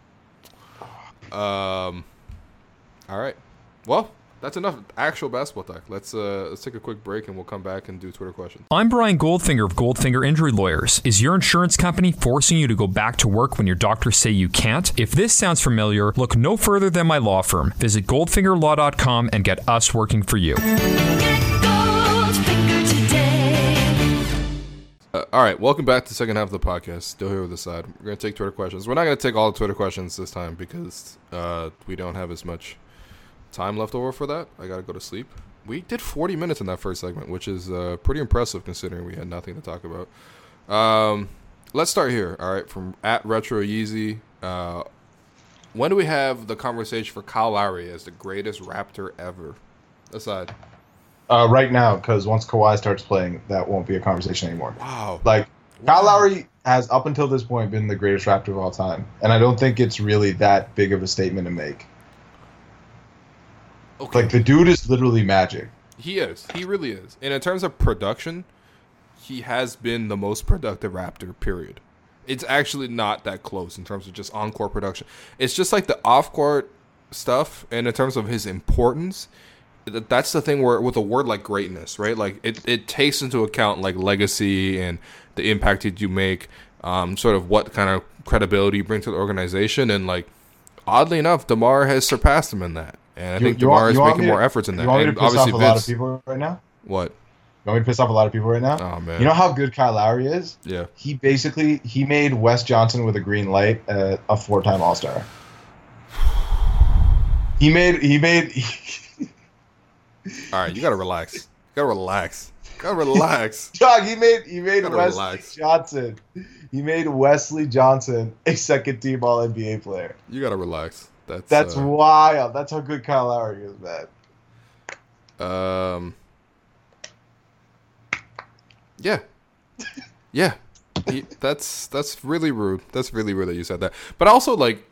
to. All right. Well, that's enough actual basketball talk. Let's take a quick break and we'll come back and do Twitter questions. I'm Brian Goldfinger of Goldfinger Injury Lawyers. Is your insurance company forcing you to go back to work when your doctors say you can't? If this sounds familiar, look no further than my law firm. Visit goldfingerlaw.com and get us working for you. All right, welcome back to the second half of the podcast. Still here with the side. We're going to take Twitter questions. We're not going to take all the Twitter questions this time because we don't have as much time left over for that. I got to go to sleep. We did 40 minutes in that first segment, which is pretty impressive considering we had nothing to talk about. Let's start here. All right, from @RetroYeezy. When do we have the conversation for Kyle Lowry as the greatest Raptor ever? Aside. Right now, because once Kawhi starts playing, that won't be a conversation anymore. Wow. Like, Kyle Lowry has, up until this point, been the greatest Raptor of all time. And I don't think it's really that big of a statement to make. Okay. Like, the dude is literally magic. He is. He really is. And in terms of production, he has been the most productive Raptor, period. It's actually not that close in terms of just on-court production. It's just like the off-court stuff, and in terms of his importance, that's the thing where with a word like greatness, right? Like it takes into account like legacy and the impact that you make, sort of what kind of credibility you bring to the organization, and like oddly enough, DeMar has surpassed him in that, and I think DeMar is making more efforts in that. You want me and to piss obviously off a lot Vince, of people right now? what? You want me to piss off a lot of people right now? Oh man, you know how good Kyle Lowry is? Yeah. He made Wes Johnson with a green light a 4-time All-Star. He made. All right, you gotta relax. You gotta relax. Dog, he made Wesley relax. Johnson. He made Wesley Johnson a second-team All NBA player. You gotta relax. That's wild. That's how good Kyle Lowry is, man. Yeah. That's really rude. That's really rude that you said that. But also, like,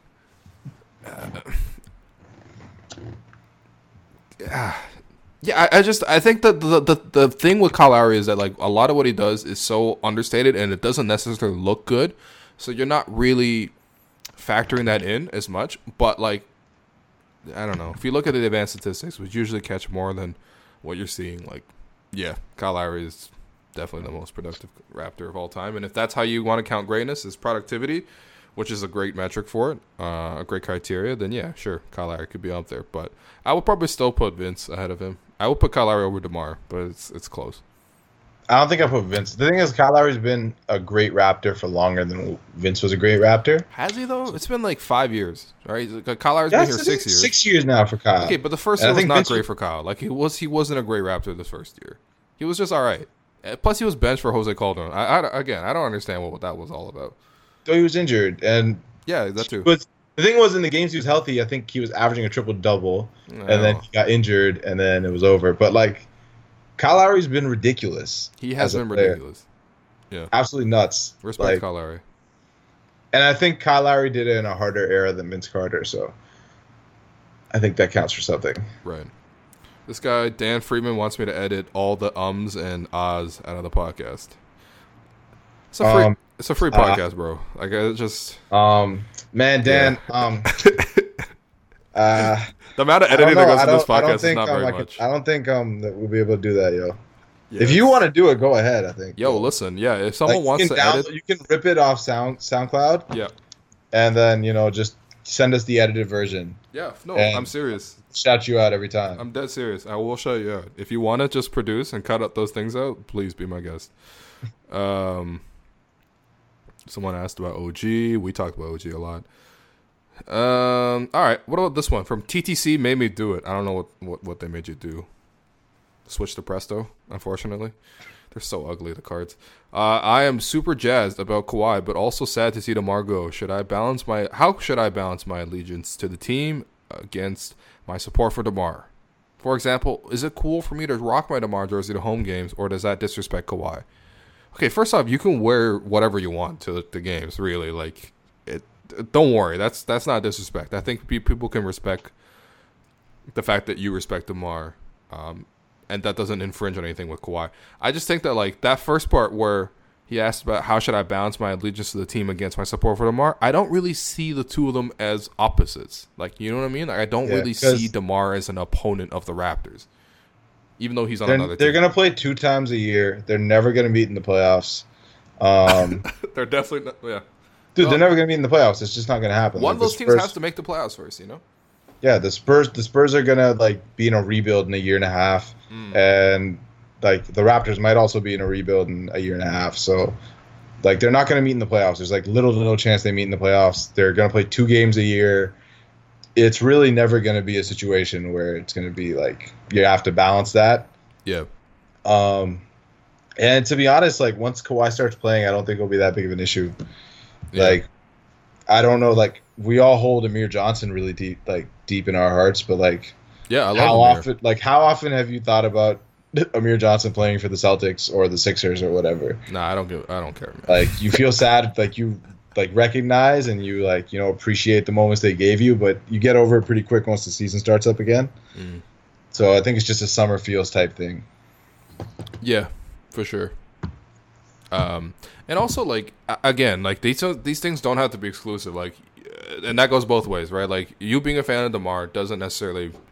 I think that the thing with Kyle Lowry is that like a lot of what he does is so understated and it doesn't necessarily look good. So you're not really factoring that in as much. But like, I don't know. If you look at the advanced statistics, which usually catch more than what you're seeing, like, yeah, Kyle Lowry is definitely the most productive Raptor of all time. And if that's how you want to count greatness, is productivity, which is a great metric for it, a great criteria, then yeah, sure, Kyle Lowry could be up there. But I would probably still put Vince ahead of him. I would put Kyle Lowry over DeMar, but it's close. I don't think I put Vince. The thing is, Kyle Lowry's been a great Raptor for longer than Vince was a great Raptor. Has he, though? It's been like 5 years, right? Kyle Lowry's been here 6 years. 6 years now for Kyle. Okay, but the first year was not great for Kyle. Like, he wasn't a great Raptor this first year. He was just all right. Plus, he was benched for Jose Calderon. I don't understand what that was all about. So he was injured, and yeah, that too. But the thing was, in the games he was healthy, I think he was averaging a triple-double, and then he got injured, and then it was over. But, like, Kyle Lowry's been ridiculous. He has been ridiculous. Yeah. Absolutely nuts. Respect Kyle Lowry. And I think Kyle Lowry did it in a harder era than Vince Carter, so I think that counts for something. Right. This guy, Dan Friedman, wants me to edit all the ums and ahs out of the podcast. It's a free podcast, bro. Like, I just... Man, Dan, the amount of editing that goes into this podcast is not very much. I don't think that we'll be able to do that, yo. Yeah, if you want to do it, go ahead, I think. Yo, listen, yeah, if someone wants to edit... You can rip it off SoundCloud. Yeah. And then, just send us the edited version. Yeah, no, I'm serious. Shout you out every time. I'm dead serious. I will shout you out. If you want to just produce and cut up those things out, please be my guest. Someone asked about OG. We talked about OG a lot. All right. What about this one from TTC? Made me do it. I don't know what they made you do. Switch to Presto. Unfortunately, they're so ugly, the cards. I am super jazzed about Kawhi, but also sad to see DeMar go. How should I balance my allegiance to the team against my support for DeMar? For example, is it cool for me to rock my DeMar jersey to home games, or does that disrespect Kawhi? Okay, first off, you can wear whatever you want to the games, really. Like, don't worry, that's not disrespect. I think people can respect the fact that you respect DeMar, and that doesn't infringe on anything with Kawhi. I just think that, like, that first part where he asked about how should I balance my allegiance to the team against my support for DeMar, I don't really see the two of them as opposites. Like, you know what I mean? Like, I don't really see DeMar as an opponent of the Raptors. Even though he's on another team. They're going to play 2 times a year. They're never going to meet in the playoffs. They're definitely not, yeah. Dude, they're never going to meet in the playoffs. It's just not going to happen. One of those teams has to make the playoffs first, Yeah, the Spurs are going to, like, be in a rebuild in a year and a half. And, like, the Raptors might also be in a rebuild in a year and a half. So, like, they're not going to meet in the playoffs. There's, like, little to no chance they meet in the playoffs. They're going to play 2 games a year. It's really never going to be a situation where it's going to be like you have to balance that. Yeah. And to be honest, like once Kawhi starts playing, I don't think it'll be that big of an issue. Yeah. Like, I don't know. Like we all hold Amir Johnson really deep in our hearts, but like, yeah, I love Amir. How often have you thought about Amir Johnson playing for the Celtics or the Sixers or whatever? Nah, I don't care, man. Like you feel sad, like you. Like recognize and you appreciate the moments they gave you, but you get over it pretty quick once the season starts up again. So I think it's just a summer feels type thing. Yeah, for sure. And also like again, like these things don't have to be exclusive. Like, and that goes both ways, right? Like you being a fan of DeMar doesn't necessarily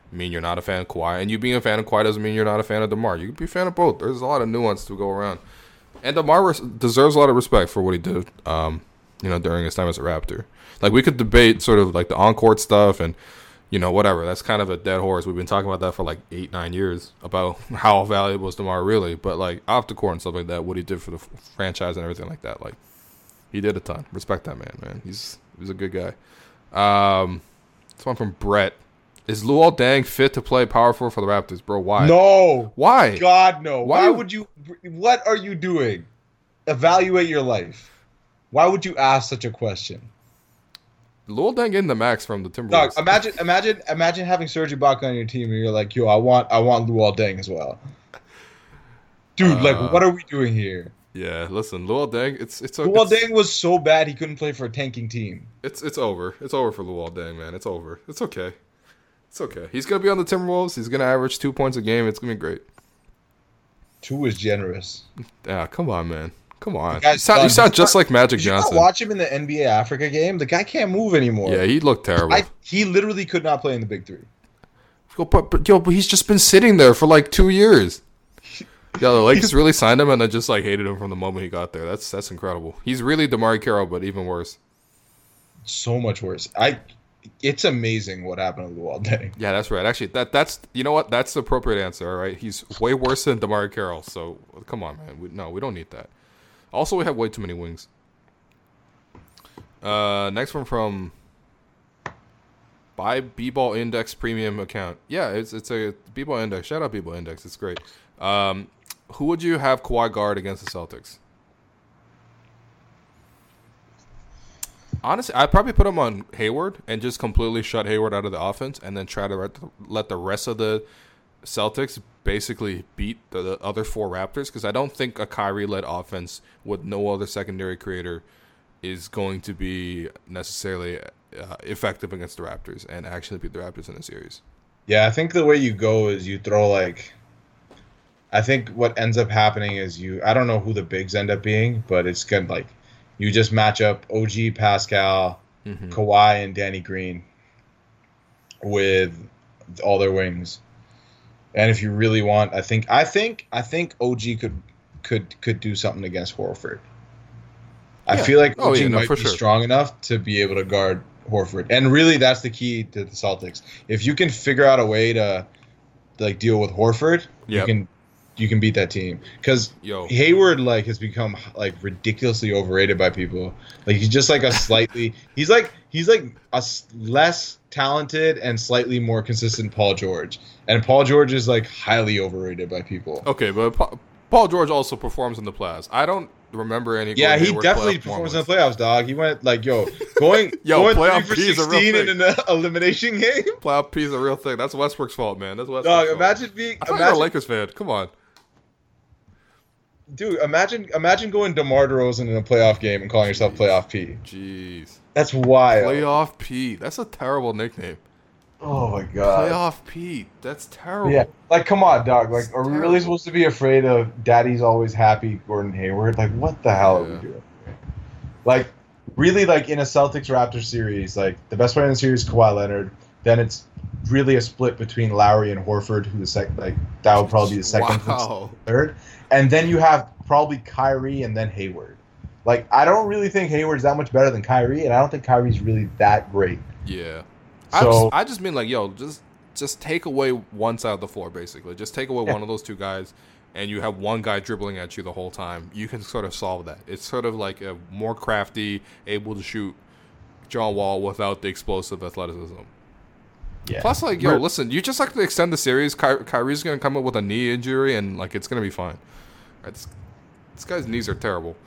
mean you're not a fan of Kawhi. And you being a fan of Kawhi doesn't mean you're not a fan of DeMar. You can be a fan of both. There's a lot of nuance to go around. And DeMar deserves a lot of respect for what he did, during his time as a Raptor. Like, we could debate sort of like the on-court stuff and, whatever. That's kind of a dead horse. We've been talking about that for like 8-9 years about how valuable is DeMar really. But like off the court and stuff like that, what he did for the franchise and everything like that, like he did a ton. Respect that man. He's a good guy. This one from Brett. Is Luol Deng fit to play power forward for the Raptors, bro? Why? No. Why? God, no. Why would you? What are you doing? Evaluate your life. Why would you ask such a question? Luol Deng getting the max from the Timberwolves. Dog, imagine having Serge Ibaka on your team and you're like, yo, I want Luol Deng as well. Dude, what are we doing here? Yeah, listen, Luol Deng, Luol Deng was so bad he couldn't play for a tanking team. It's over. It's over for Luol Deng, man. It's over. It's okay. It's okay. He's gonna be on the Timberwolves. He's gonna average 2 points a game. It's gonna be great. 2 is generous. Yeah, come on, man. Come on. You sound just like Magic Johnson. Did you not watch him in the NBA Africa game? The guy can't move anymore. Yeah, he looked terrible. He literally could not play in the Big Three. But he's just been sitting there for like 2 years. Yeah, the Lakers really signed him and then just like hated him from the moment he got there. That's incredible. He's really DeMar Carroll, but even worse. So much worse. It's amazing what happened to Luol Deng. Yeah, that's right. Actually, that's you know what? That's the appropriate answer. All right, he's way worse than DeMar Carroll. So come on, man. We don't need that. Also, we have way too many wings. Next one from Buy B-Ball Index Premium account. Yeah, it's a B-Ball Index. Shout out B-Ball Index. It's great. Who would you have Kawhi guard against the Celtics? Honestly, I'd probably put him on Hayward and just completely shut Hayward out of the offense and then try to let the rest of the Celtics basically beat the other 4 Raptors, because I don't think a Kyrie-led offense with no other secondary creator is going to be necessarily effective against the Raptors and actually beat the Raptors in a series. Yeah, I think the way you go is you throw I think what ends up happening is I don't know who the bigs end up being, but it's good. Like, you just match up OG, Pascal, Kawhi, and Danny Green with all their wings. And if you really want, I think OG could do something against Horford. I feel like OG might be strong enough to be able to guard Horford. And really, that's the key to the Celtics. If you can figure out a way to deal with Horford, you can beat that team. Because Hayward has become ridiculously overrated by people. He's just he's a less talented and slightly more consistent Paul George. And Paul George is highly overrated by people. Okay, but Paul George also performs in the playoffs. I don't remember any. Yeah, he definitely performs in the playoffs, dog. He went going playoff 3 for 16 in an elimination game. Playoff P is a real thing. That's Westbrook's fault, man. That's Westbrook's fault. I thought you were a Lakers fan. Come on. Dude, imagine going DeMar DeRozan in a playoff game and calling yourself Playoff P. Jeez. That's wild. Playoff P. That's a terrible nickname. Oh my god. Playoff P. That's terrible. Yeah. Come on, dog. Are we really supposed to be afraid of Daddy's always happy Gordon Hayward? What the hell are we doing? Really, in a Celtics Raptors series, the best player in the series is Kawhi Leonard. Then it's really a split between Lowry and Horford, who that would probably be the second, third. And then you have probably Kyrie and then Hayward. I don't really think Hayward's that much better than Kyrie, and I don't think Kyrie's really that great. Yeah. So I just mean just take away one side of the floor, basically. Just take away one of those two guys, and you have one guy dribbling at you the whole time. You can sort of solve that. It's sort of like a more crafty, able to shoot John Wall without the explosive athleticism. Yeah. Plus, listen, you just to extend the series. Kyrie's going to come up with a knee injury, and it's going to be fine. Right, this guy's knees are terrible.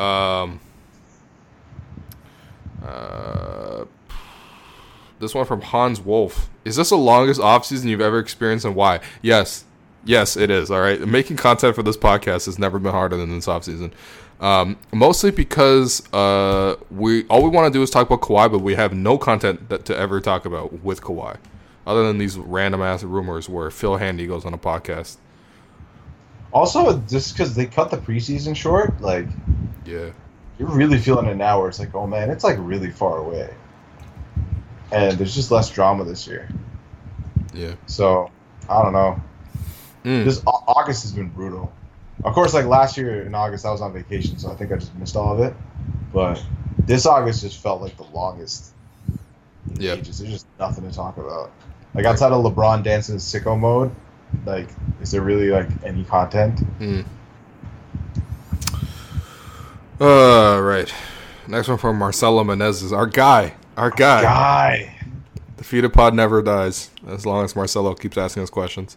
This one from Hans Wolf. Is this the longest offseason you've ever experienced, and why? Yes, it is. All right, making content for this podcast has never been harder than this offseason. Mostly because all we want to do is talk about Kawhi, but we have no content to ever talk about with Kawhi, other than these random ass rumors where Phil Handy goes on a podcast. Also, just because they cut the preseason short, you're really feeling it now. Where it's oh man, it's really far away, and there's just less drama this year. Yeah. So I don't know. Mm. This August has been brutal. Of course, like last year in August, I was on vacation, so I think I just missed all of it. But this August just felt like the longest in Yeah. ages. There's just nothing to talk about. Like outside of LeBron dancing in sicko mode, like is there really like any content? Mm. Right. Next one from Marcelo Menezes, our guy. Guy. The Feeder Pod never dies as long as Marcelo keeps asking us questions.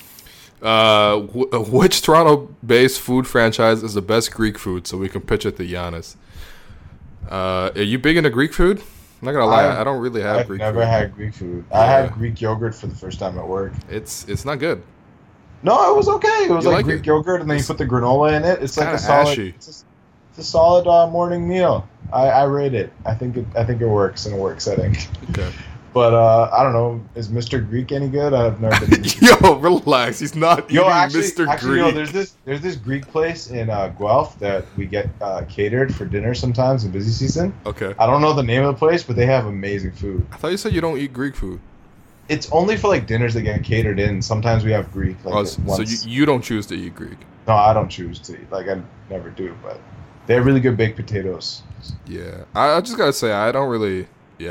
Which Toronto-based food franchise is the best Greek food so we can pitch it to Giannis? Are you big into Greek food? I'm not gonna lie, I don't really have I've Greek never food. had Greek food. Yeah. I had Greek yogurt for the first time at work. It's not good. No, it was okay. It was You like like Greek it? yogurt, and then you put the granola in it. It's like kinda a solid. ashy. It's a solid morning meal. I rate it. I think it works in a work setting. Okay. But I don't know. Is Mr. Greek any good? I've never been. Yo, relax. He's not eating Mr. Greek. Yo, there's this Greek place in Guelph that we get catered for dinner sometimes in busy season. Okay. I don't know the name of the place, but they have amazing food. I thought you said you don't eat Greek food. It's only for like dinners that get catered in. Sometimes we have Greek. Like So once. you don't choose to eat Greek. No, I don't choose to eat. Like I never do, but they have really good baked potatoes. Yeah. I just gotta say I don't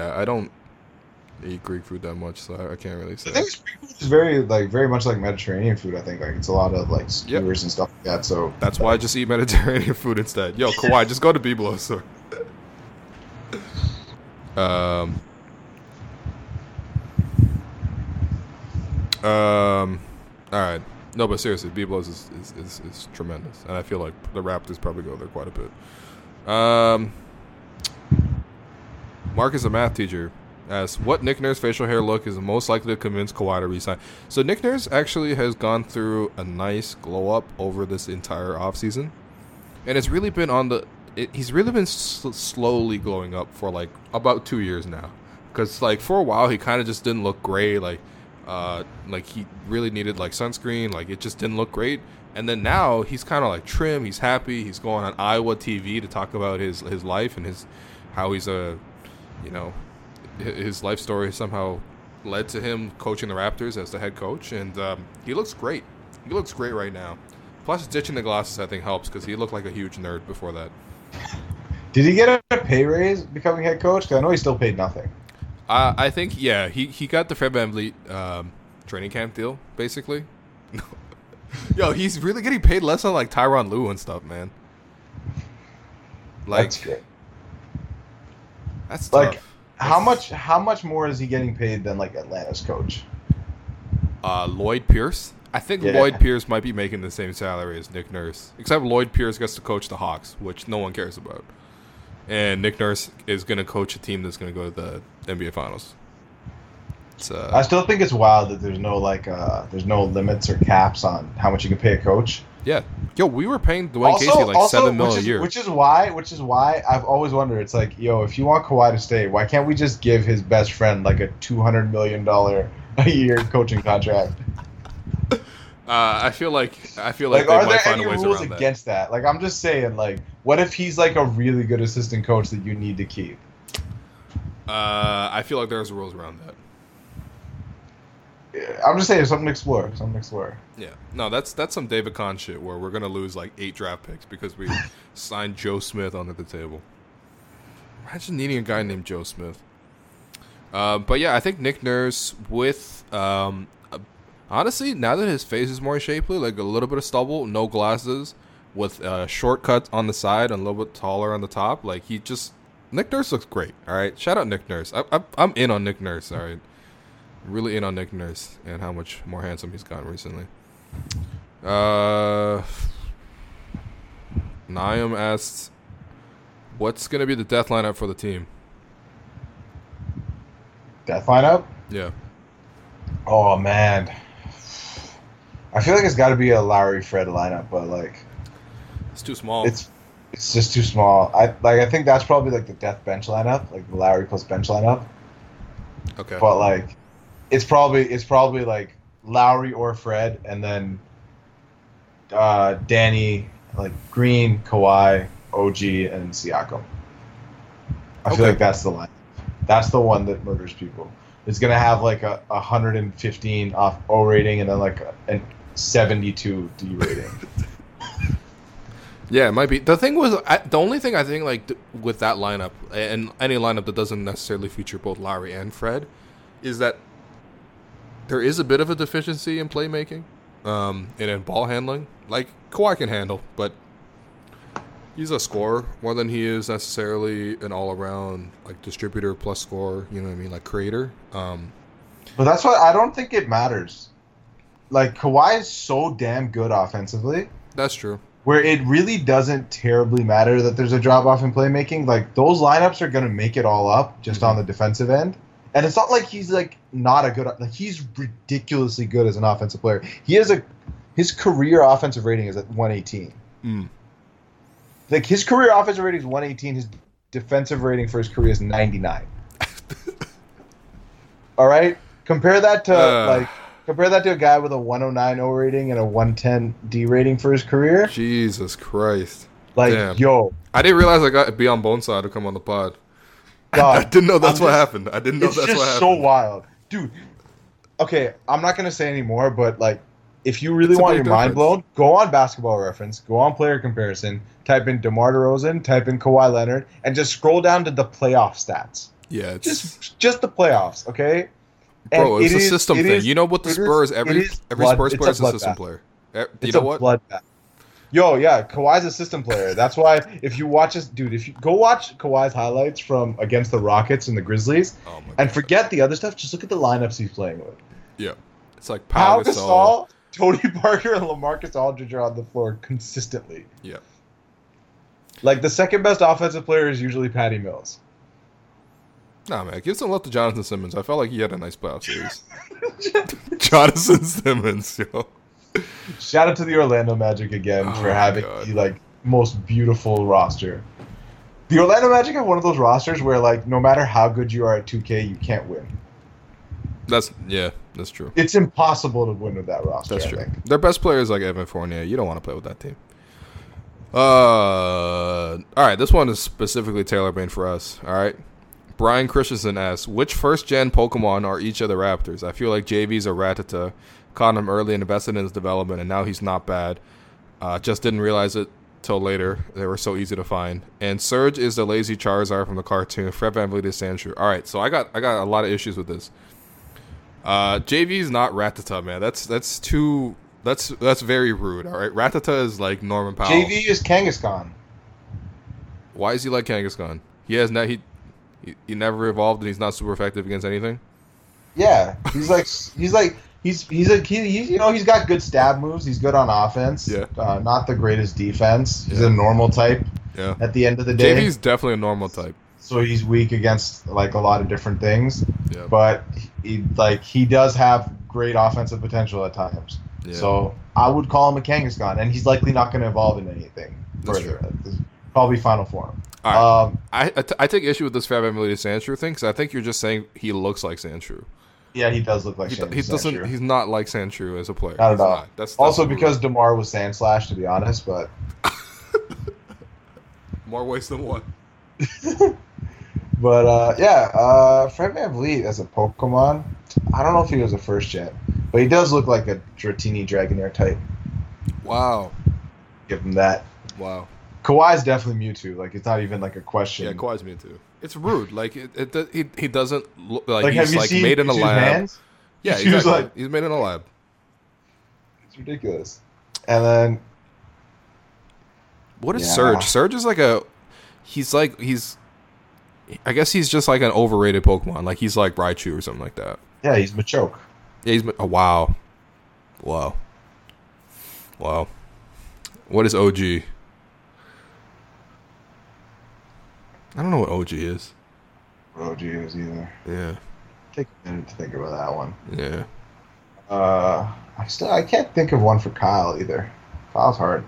eat Greek food that much, so I can't really say. The thing is, Greek food is very much like Mediterranean food. I think like it's a lot of like skewers and stuff like that. So That's why I just eat Mediterranean food instead. Yo, Kawhi, just go to Biblos. So. All right. No, but seriously, Biblos is tremendous, and I feel like the Raptors probably go there quite a bit. Mark is a math teacher. Asks, what Nick Nurse facial hair look is most likely to convince Kawhi to resign? So Nick Nurse actually has gone through a nice glow up over this entire offseason. And it's really been he's really been slowly glowing up for like about 2 years now. Because like for a while he kind of just didn't look great. Like he really needed like sunscreen. Like it just didn't look great. And then now he's kind of like trim. He's happy. He's going on Iowa TV to talk about his life and how he's his life story somehow led to him coaching the Raptors as the head coach, and he looks great. He looks great right now. Plus, ditching the glasses, I think, helps because he looked like a huge nerd before that. Did he get a pay raise becoming head coach? Because I know he still paid nothing. I think, yeah, he got the Fred VanVleet training camp deal, basically. Yo, he's really getting paid less than like Tyronn Lue and stuff, man. Like, That's good. That's tough. Like, how much more is he getting paid than like Atlanta's coach? Lloyd Pierce. I think Lloyd Pierce might be making the same salary as Nick Nurse, except Lloyd Pierce gets to coach the Hawks, which no one cares about, and Nick Nurse is going to coach a team that's going to go to the NBA Finals. I still think it's wild that there's no limits or caps on how much you can pay a coach. Yeah, yo, we were paying Dwayne Casey like $7 million a year, which is why I've always wondered. It's like, yo, if you want Kawhi to stay, why can't we just give his best friend like a $200 million a year coaching contract? I feel like Like, they are might there find any ways rules around that. against that? Like, I'm just saying, like, what if he's like a really good assistant coach that you need to keep? I feel like there's rules around that. I'm just saying, something to explore. Yeah, no, that's some David Kahn shit where we're gonna lose like 8 draft picks because we signed Joe Smith under the table. Imagine needing a guy named Joe Smith. But yeah, I think Nick Nurse with honestly, now that his face is more shapely, like a little bit of stubble, no glasses, with short cuts on the side and a little bit taller on the top, like Nick Nurse looks great. All right, shout out Nick Nurse. I'm in on Nick Nurse. All right. Really in on Nick Nurse and how much more handsome he's gotten recently. Niam asks, what's going to be the death lineup for the team? Death lineup? Yeah. Oh man, I feel like it's got to be a Lowry Fred lineup, but like It's too small. it's just too small. I think that's probably like the death bench lineup, like the Lowry plus bench lineup. Okay. But like, it's probably like Lowry or Fred, and then Danny, like Green, Kawhi, OG, and Siakam. I feel like that's the line. That's the one that murders people. is going to have like a 115 off O rating and then like a 72 D rating. Yeah, it might be. The thing was, the only thing I think like with that lineup and any lineup that doesn't necessarily feature both Lowry and Fred is that there is a bit of a deficiency in playmaking, and in ball handling. Like Kawhi can handle, but he's a scorer more than he is necessarily an all-around like distributor plus scorer. You know what I mean, like creator. But that's why I don't think it matters. Like Kawhi is so damn good offensively. That's true. Where it really doesn't terribly matter that there's a drop off in playmaking. Like those lineups are gonna make it all up just on the defensive end. And it's not like he's like not a good. Like he's ridiculously good as an offensive player. His career offensive rating is at 118. Like his career offensive rating is 118. His defensive rating for his career is 99. All right, compare that to a guy with a 109 O rating and a 110 D rating for his career. Jesus Christ! Like damn. Yo, I didn't realize I got to be on Boneside to come on the pod. God, I didn't know that's what happened. I didn't know that's what happened. It's just so wild, dude. Okay, I'm not gonna say anymore, but like, if you really want your mind blown, go on Basketball Reference, go on Player Comparison, type in DeMar DeRozan, type in Kawhi Leonard, and just scroll down to the playoff stats. Yeah, just the playoffs, okay? Bro, it's a system thing. You know what the Spurs, every Spurs player is a system player. Do you know what? Bloodbath. Yo, yeah, Kawhi's a system player. That's why if you watch this, dude, if you go watch Kawhi's highlights from against the Rockets and the Grizzlies, and forget the other stuff, just look at the lineups he's playing with. Yeah, it's like Pau Gasol, Tony Parker, and LaMarcus Aldridge are on the floor consistently. Yeah. Like the second best offensive player is usually Patty Mills. Nah, man, give some love to Jonathan Simmons. I felt like he had a nice playoff series. Jonathan Simmons, yo. Shout out to the Orlando Magic again for having the like most beautiful roster. The Orlando Magic have one of those rosters where like no matter how good you are at 2K, you can't win. That's true. It's impossible to win with that roster. That's true. Their best player is like Evan Fournier. You don't want to play with that team. All right, this one is specifically tailor-made for us. All right. Brian Christensen asks, which first-gen Pokemon are each of the Raptors? I feel like JV's a Rattata. Caught him early and invested in his development, and now he's not bad. Just didn't realize it till later. They were so easy to find. And Surge is the lazy Charizard from the cartoon. Fred VanVleet is Sandshrew. All right, so I got a lot of issues with this. JV's not Rattata, man. That's very rude. All right, Rattata is like Norman Powell. JV is Kangaskhan. Why is he like Kangaskhan? He never evolved and he's not super effective against anything. Yeah, he's got good stab moves. He's good on offense. Yeah. Not the greatest defense. He's a normal type. Yeah. At the end of the day, JV's definitely a normal type. So he's weak against like a lot of different things. Yeah. But he does have great offensive potential at times. Yeah. So I would call him a Kangaskhan, and he's likely not going to evolve into anything further. Probably Final Form. All right. I take issue with this Fred VanVleet Sandshrew thing because I think you're just saying he looks like Sandshrew. Yeah, he does look like Sandshrew. He's not like Sandshrew as a player. Not at all. That's also because DeMar was Sandslash, to be honest, but more ways than one. But Fred VanVleet as a Pokemon, I don't know if he was a first gen, but he does look like a Dratini Dragonair type. Wow. Give him that. Wow. Kawhi's definitely Mewtwo. Like it's not even like a question. Yeah, Kawhi's Mewtwo. It's rude. Like he doesn't look like he's like made in a lab. Hands? Yeah, exactly. He's made in a lab. It's ridiculous. And then what is Surge? Surge is like I guess he's just like an overrated Pokemon. Like he's like Raichu or something like that. Yeah, he's Machoke. Yeah, wow. What is OG? I don't know what OG is. OG is either. Yeah. Take a minute to think about that one. Yeah. I can't think of one for Kyle either. Kyle's hard.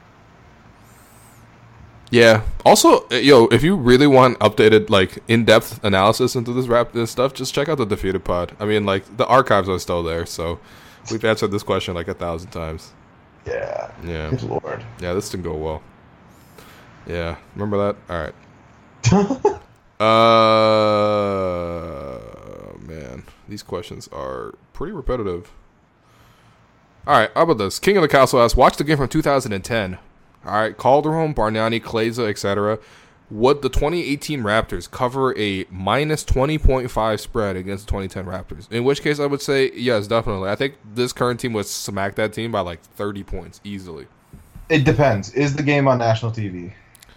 Yeah. Also, if you really want updated, like, in-depth analysis into this stuff, just check out the Defeated Pod. I mean, like, the archives are still there, so we've answered this question like 1,000 times. Yeah. Yeah. Good Lord. Yeah, this didn't go well. Yeah. Remember that? All right. Man. These questions are pretty repetitive. All right, how about this? King of the Castle asks, watch the game from 2010. All right, Calderon, Bargnani, Kleza, etc. Would the 2018 Raptors cover a minus 20.5 spread against the 2010 Raptors? In which case, I would say yes, definitely. I think this current team would smack that team by like 30 points easily. It depends. Is the game on national TV?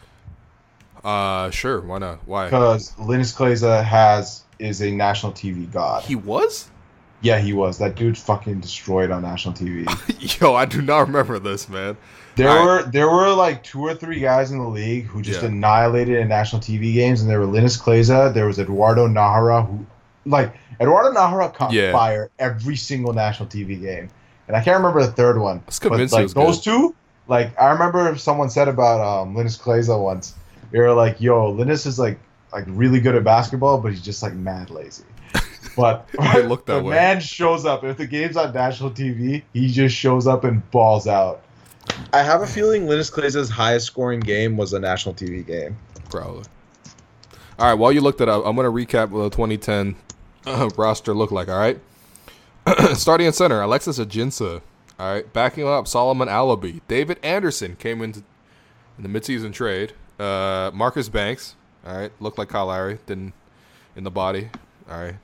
Sure. Why not? Why? Because Linus Kleza is a national TV god. He was? Yeah, he was. That dude fucking destroyed on national TV. Yo, I do not remember this, man. There were like 2 or 3 guys in the league who just annihilated in national TV games, and there were Linus Kleza, there was Eduardo Nahara, Eduardo Nahara caught fire every single national TV game, and I can't remember the third one. But like those two, like I remember someone said about Linus Kleza once. They were like, "Yo, Linus is like really good at basketball, but he's just like mad lazy." But the man shows up. If the game's on national TV, he just shows up and balls out. I have a feeling Linus Kleza's highest scoring game was a national TV game. Probably. All right, while you look that up, I'm going to recap what the 2010 roster looked like, all right? Starting in center, Alexis Ajinça. All right, backing up, Solomon Alabi. David Anderson came in the midseason trade. Marcus Banks, all right, looked like Kyle Lowry, didn't in the body, all right.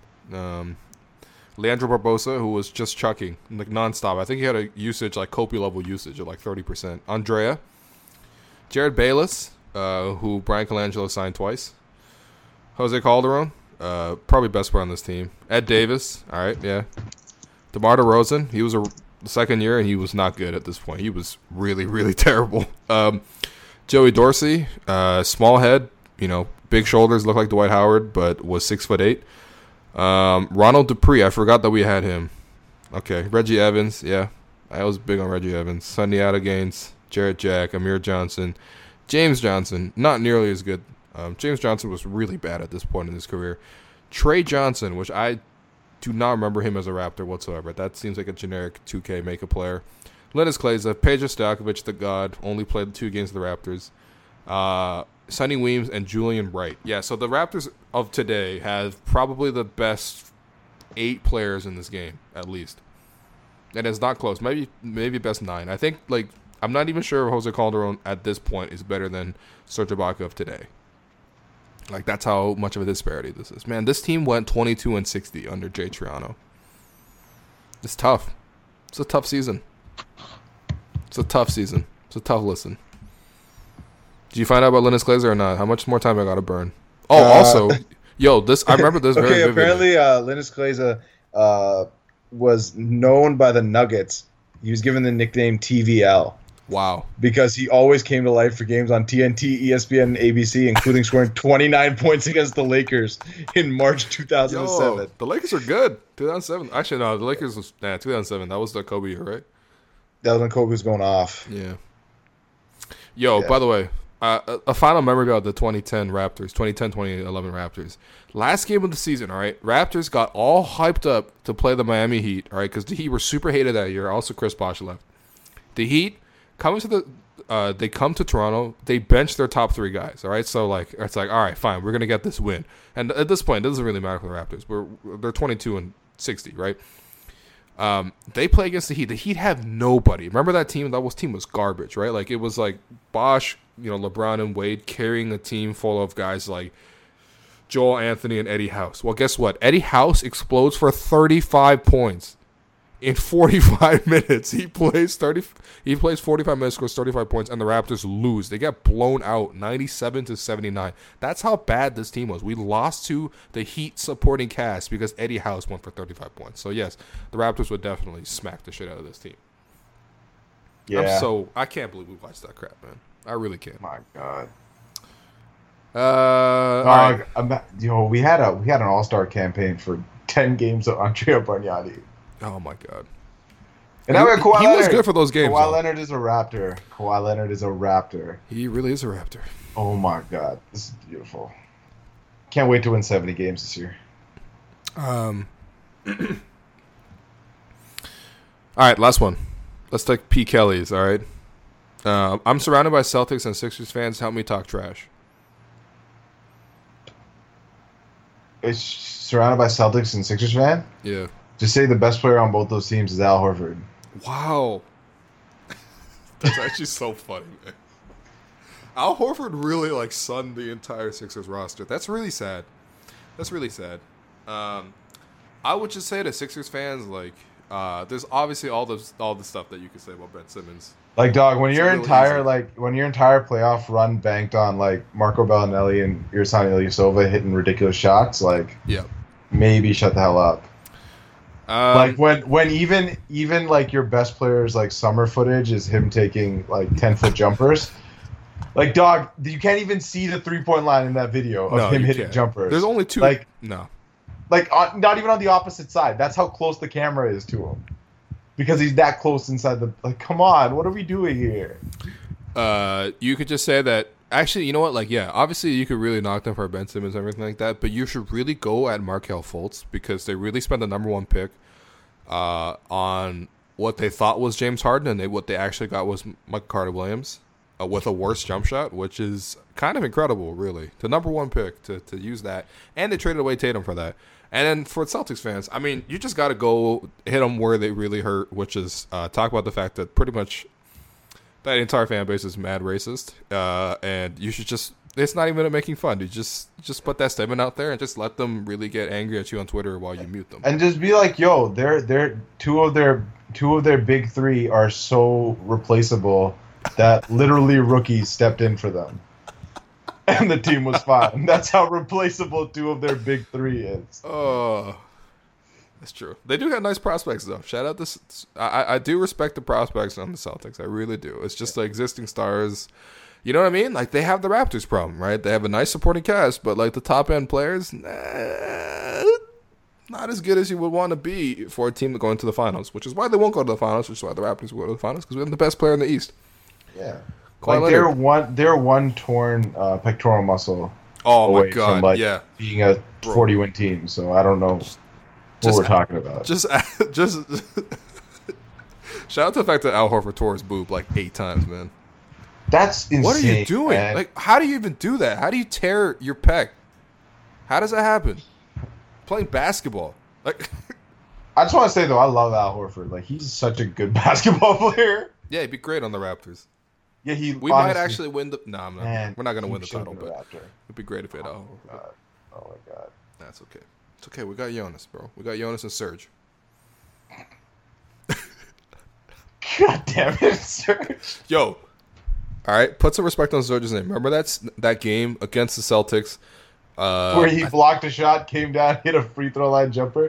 Leandro Barbosa, who was just chucking like nonstop. I think he had a usage like Kobe level usage of like 30%. Andrea, Jared Bayless, who Brian Colangelo signed twice. Jose Calderon, probably best player on this team. Ed Davis, all right, yeah. DeMar DeRozan, he was the second year and he was not good at this point. He was really, really terrible. Joey Dorsey, small head, big shoulders, looked like Dwight Howard, but was 6'8". Ronald Dupree, I forgot that we had him. Okay, Reggie Evans, yeah, I was big on Reggie Evans. Sonny Gaines, Jarrett Jack, Amir Johnson, James Johnson, not nearly as good. James Johnson was really bad at this point in his career. Trey Johnson, which I do not remember him as a Raptor whatsoever. That seems like a generic 2K make-a player. Linus Kleza, Peja Stojakovic, the god, only played 2 games for the Raptors. Sonny Weems and Julian Wright. Yeah, so the Raptors of today have probably the best 8 players in this game, at least. And it's not close. Maybe best 9. I think, I'm not even sure if Jose Calderon at this point is better than Serge Ibaka of today. That's how much of a disparity this is. Man, this team went 22-60 under Jay Triano. It's tough. It's a tough season. It's a tough listen. Did you find out about Linus Kleza or not? How much more time I got to burn? Oh, also, I remember this very vividly. Apparently, Linus Kleza was known by the Nuggets. He was given the nickname TVL. Wow. Because he always came to life for games on TNT, ESPN, and ABC, including scoring 29 points against the Lakers in March 2007. Yo, the Lakers are good. 2007. Actually, no, the Lakers was 2007. That was the Kobe year, right? That was when Kobe was going off. Yeah. By the way, a final memory about the 2010 Raptors, 2010-2011 Raptors. Last game of the season, all right? Raptors got all hyped up to play the Miami Heat, all right? Because the Heat were super hated that year. Also, Chris Bosh left. The Heat they come to Toronto. They bench their top 3 guys, all right? So, it's like, all right, fine. We're going to get this win. And at this point, it doesn't really matter for the Raptors. They're 22-60, right? They play against the Heat. The Heat have nobody. Remember that team? That team was garbage, right? It was like Bosh, LeBron and Wade carrying a team full of guys like Joel Anthony and Eddie House. Well, guess what? Eddie House explodes for 35 points in 45 minutes. He plays 45 minutes, scores 35 points, and the Raptors lose. They get blown out 97-79. That's how bad this team was. We lost to the Heat supporting cast because Eddie House went for 35 points. So, yes, the Raptors would definitely smack the shit out of this team. Yeah. I can't believe we watched that crap, man. I really can't. My God. All right. We had an all-star campaign for 10 games of Andrea Bargnani. Oh my God! And now we have Kawhi Leonard. He was good for those games. Kawhi Leonard is a Raptor. He really is a Raptor. Oh my God, this is beautiful. Can't wait to win 70 games this year. All right, last one. Let's take P. Kelly's. All right. I'm surrounded by Celtics and Sixers fans. Help me talk trash. is surrounded by Celtics and Sixers fan, Yeah. just say the best player on both those teams is Al Horford. Wow. That's actually so funny, man. Al Horford really like sunned the entire Sixers roster. That's really sad. That's really sad. I would just say to Sixers fans, like, there's obviously all the stuff that you could say about Ben Simmons. Like, dog, when your really entire easy. when your entire playoff run banked on like Marco Bellinelli and Irsani Ilyasova hitting ridiculous shots, like, Yeah. maybe shut the hell up. Like when even like your best player's like summer footage is him taking like 10-foot jumpers. Like, dog, you can't even see the 3-point line in that video of him you hitting can't. jumpers. There's only two. Like, No. not even on the opposite side. That's how close the camera is to him. Because he's that close inside the... Like, come on, what are we doing here? You could just say that... Actually, you know what? Like, yeah, obviously you could really knock them for Ben Simmons and everything like that, but you should really go at Markelle Fultz because they really spent the number 1 pick on what they thought was James Harden, and what they actually got was Michael Carter Williams with a worse jump shot, which is kind of incredible, really. The number 1 pick to use that, and they traded away Tatum for that. And then for Celtics fans, I mean, you just got to go hit them where they really hurt, which is talk about the fact that pretty much that entire fan base is mad racist, and you should just, it's not even making fun. You just put that statement out there and just let them really get angry at you on Twitter while you mute them. And just be like, yo, they're two of their big three are so replaceable that literally rookies stepped in for them. And the team was fine. That's how replaceable 2 of their big 3 is. Oh, that's true. They do got nice prospects, though. Shout out this. I do respect the prospects on the Celtics. I really do. It's just the existing stars. You know what I mean? Like, they have the Raptors problem, right? They have a nice supporting cast, but, like, the top-end players, not as good as you would want to be for a team to go into the finals, which is why they won't go to the finals, which is why the Raptors will go to the finals, because we have the best player in the East. Yeah. Kawhi Like, Leonard. they're one torn pectoral muscle Oh, my away God, from, like, yeah. being a 40-win team, so I don't know what we're talking about. Just shout out to the fact that Al Horford tore his boob like 8 times, man. That's insane. What are you doing? Man. Like, how do you even do that? How do you tear your pec? How does that happen? Playing basketball. Like, I just want to say, though, I love Al Horford. Like, he's such a good basketball player. yeah, he'd be great on the Raptors. Yeah, We might actually win the... No, I'm not. Man, We're not going to win the he should title, be a but Raptor. it'd be great if it... Oh, God. Oh, my God. that's okay. It's okay. We got Jonas, bro. We got Jonas and Serge. God damn it, Serge. Yo. All right, put some respect on Serge's name. Remember that game against the Celtics? Where he blocked a shot, came down, hit a free throw line jumper.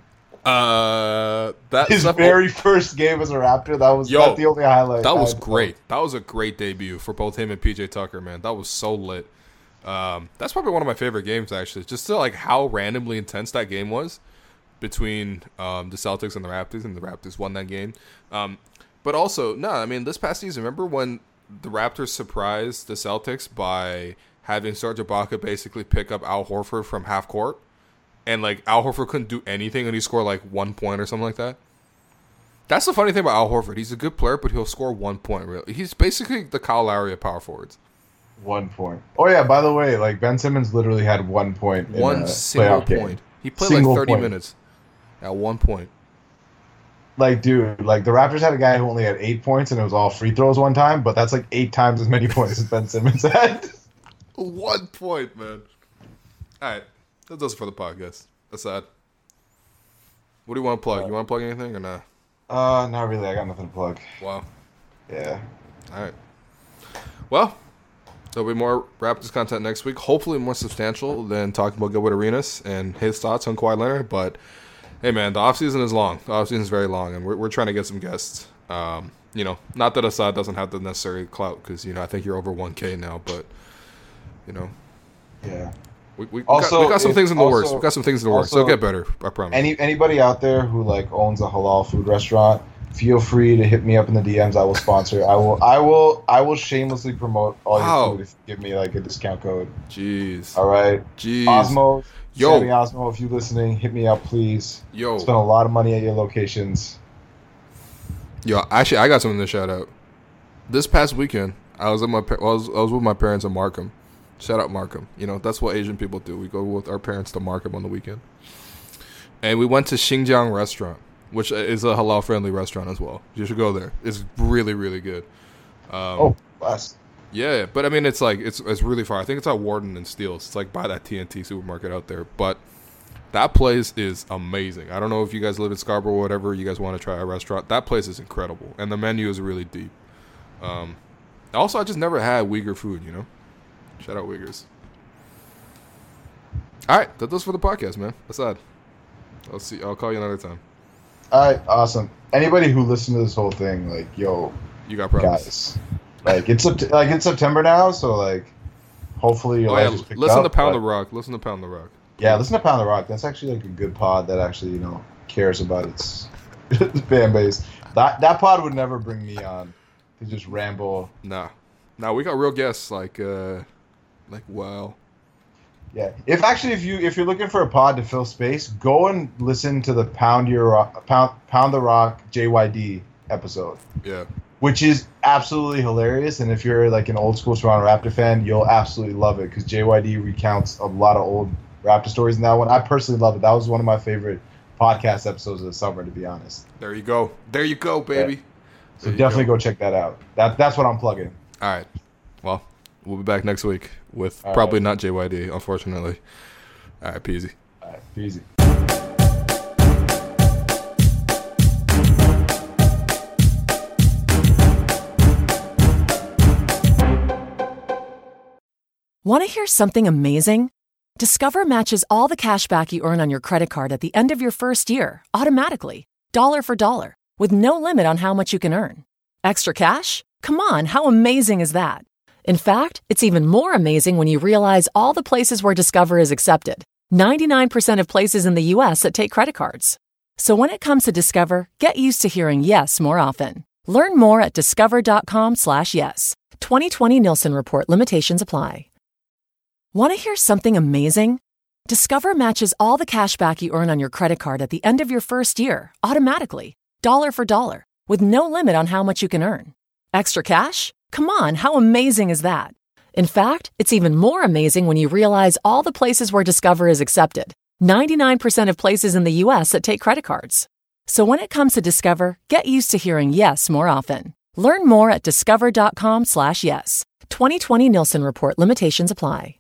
His very first game as a Raptor. That's the only highlight. That was great. That was a great debut for both him and PJ Tucker, man. That was so lit. That's probably one of my favorite games, actually. Just to, like, how randomly intense that game was between the Celtics and the Raptors won that game. But also, no, I mean, this past season, remember when the Raptors surprised the Celtics by having Serge Ibaka basically pick up Al Horford from half court? And, like, Al Horford couldn't do anything, and he scored, like, 1 point or something like that. That's the funny thing about Al Horford. He's a good player, but he'll score 1 point, really. He's basically the Kyle Lowry of power forwards. 1 point. Oh, yeah, by the way, like, Ben Simmons literally had 1 point in One a single playoff game. point. He played, Single like, 30 point. minutes at 1 point. Like, dude, like, the Raptors had a guy who only had 8 points, and it was all free throws one time, but that's, like, 8 times as many points as Ben Simmons had. 1 point, man. All right. That does it for the podcast. That's sad. What do you want to plug? You want to plug anything or not? Not really. I got nothing to plug. Wow. Yeah. All right. Well, there'll be more Raptors content next week. Hopefully more substantial than talking about Gilbert Arenas and his thoughts on Kawhi Leonard. But, hey, man, the offseason is long. The offseason is very long, and we're trying to get some guests. You know, not that Assad doesn't have the necessary clout because, you know, I think you're over 1K now. But, you know. Yeah. We got some things in the works. We got some things in the works. Also, They'll get better, I promise. Anybody out there who like owns a halal food restaurant, feel free to hit me up in the DMs. I will sponsor. I will shamelessly promote all your food if you give me like a discount code. Jeez. All right. Jeez. Osmo, Yo. Sammy Osmo, if you're listening, hit me up, please. Yo. Spend a lot of money at your locations. Yo, actually, I got something to shout out. This past weekend, I was with my parents in Markham, Shout out Markham. You know, that's what Asian people do. We go with our parents to Markham on the weekend. And we went to Xinjiang Restaurant, which is a halal-friendly restaurant as well. You should go there. It's really, really good. Blast. Yeah, but I mean, it's like, it's really far. I think it's at Warden and Steeles. It's like by that TNT supermarket out there. But that place is amazing. I don't know if you guys live in Scarborough or whatever, you guys want to try a restaurant. That place is incredible. And the menu is really deep. Also, I just never had Uyghur food, you know? Shout out Uyghurs. All right, that's for the podcast, man. That's that. I'll call you another time. All right, awesome. Anybody who listened to this whole thing, like, yo, you got problems. Guys, like it's September now, so like, hopefully your life is picked listen up, to Pound the Rock. Listen to Pound the Rock. Yeah, listen to Pound the Rock. That's actually like a good pod that actually, you know, cares about its fan base. That pod would never bring me on to just ramble. Nah, we got real guests like wow. Yeah, if you're looking for a pod to fill space, go and listen to the Pound the Rock JYD episode. Yeah, which is absolutely hilarious. And if you're like an old school Toronto Raptor fan, you'll absolutely love it because JYD recounts a lot of old Raptor stories in that one. I personally love it. That was one of my favorite podcast episodes of the summer, to be honest. There you go, baby. Yeah. So definitely go check that out. That's what I'm plugging. All right. Well, we'll be back next week with probably not JYD, unfortunately. All right, peasy. All right, peasy. Want to hear something amazing? Discover matches all the cash back you earn on your credit card at the end of your first year, automatically, dollar for dollar, with no limit on how much you can earn. Extra cash? Come on, how amazing is that? In fact, it's even more amazing when you realize all the places where Discover is accepted. 99% of places in the U.S. that take credit cards. So when it comes to Discover, get used to hearing yes more often. Learn more at discover.com/yes. 2020 Nielsen Report. Limitations apply. Want to hear something amazing? Discover matches all the cash back you earn on your credit card at the end of your first year, automatically, dollar for dollar, with no limit on how much you can earn. Extra cash? Come on, how amazing is that? In fact, it's even more amazing when you realize all the places where Discover is accepted. 99% of places in the U.S. that take credit cards. So when it comes to Discover, get used to hearing yes more often. Learn more at discover.com/yes. 2020 Nielsen Report. Limitations apply.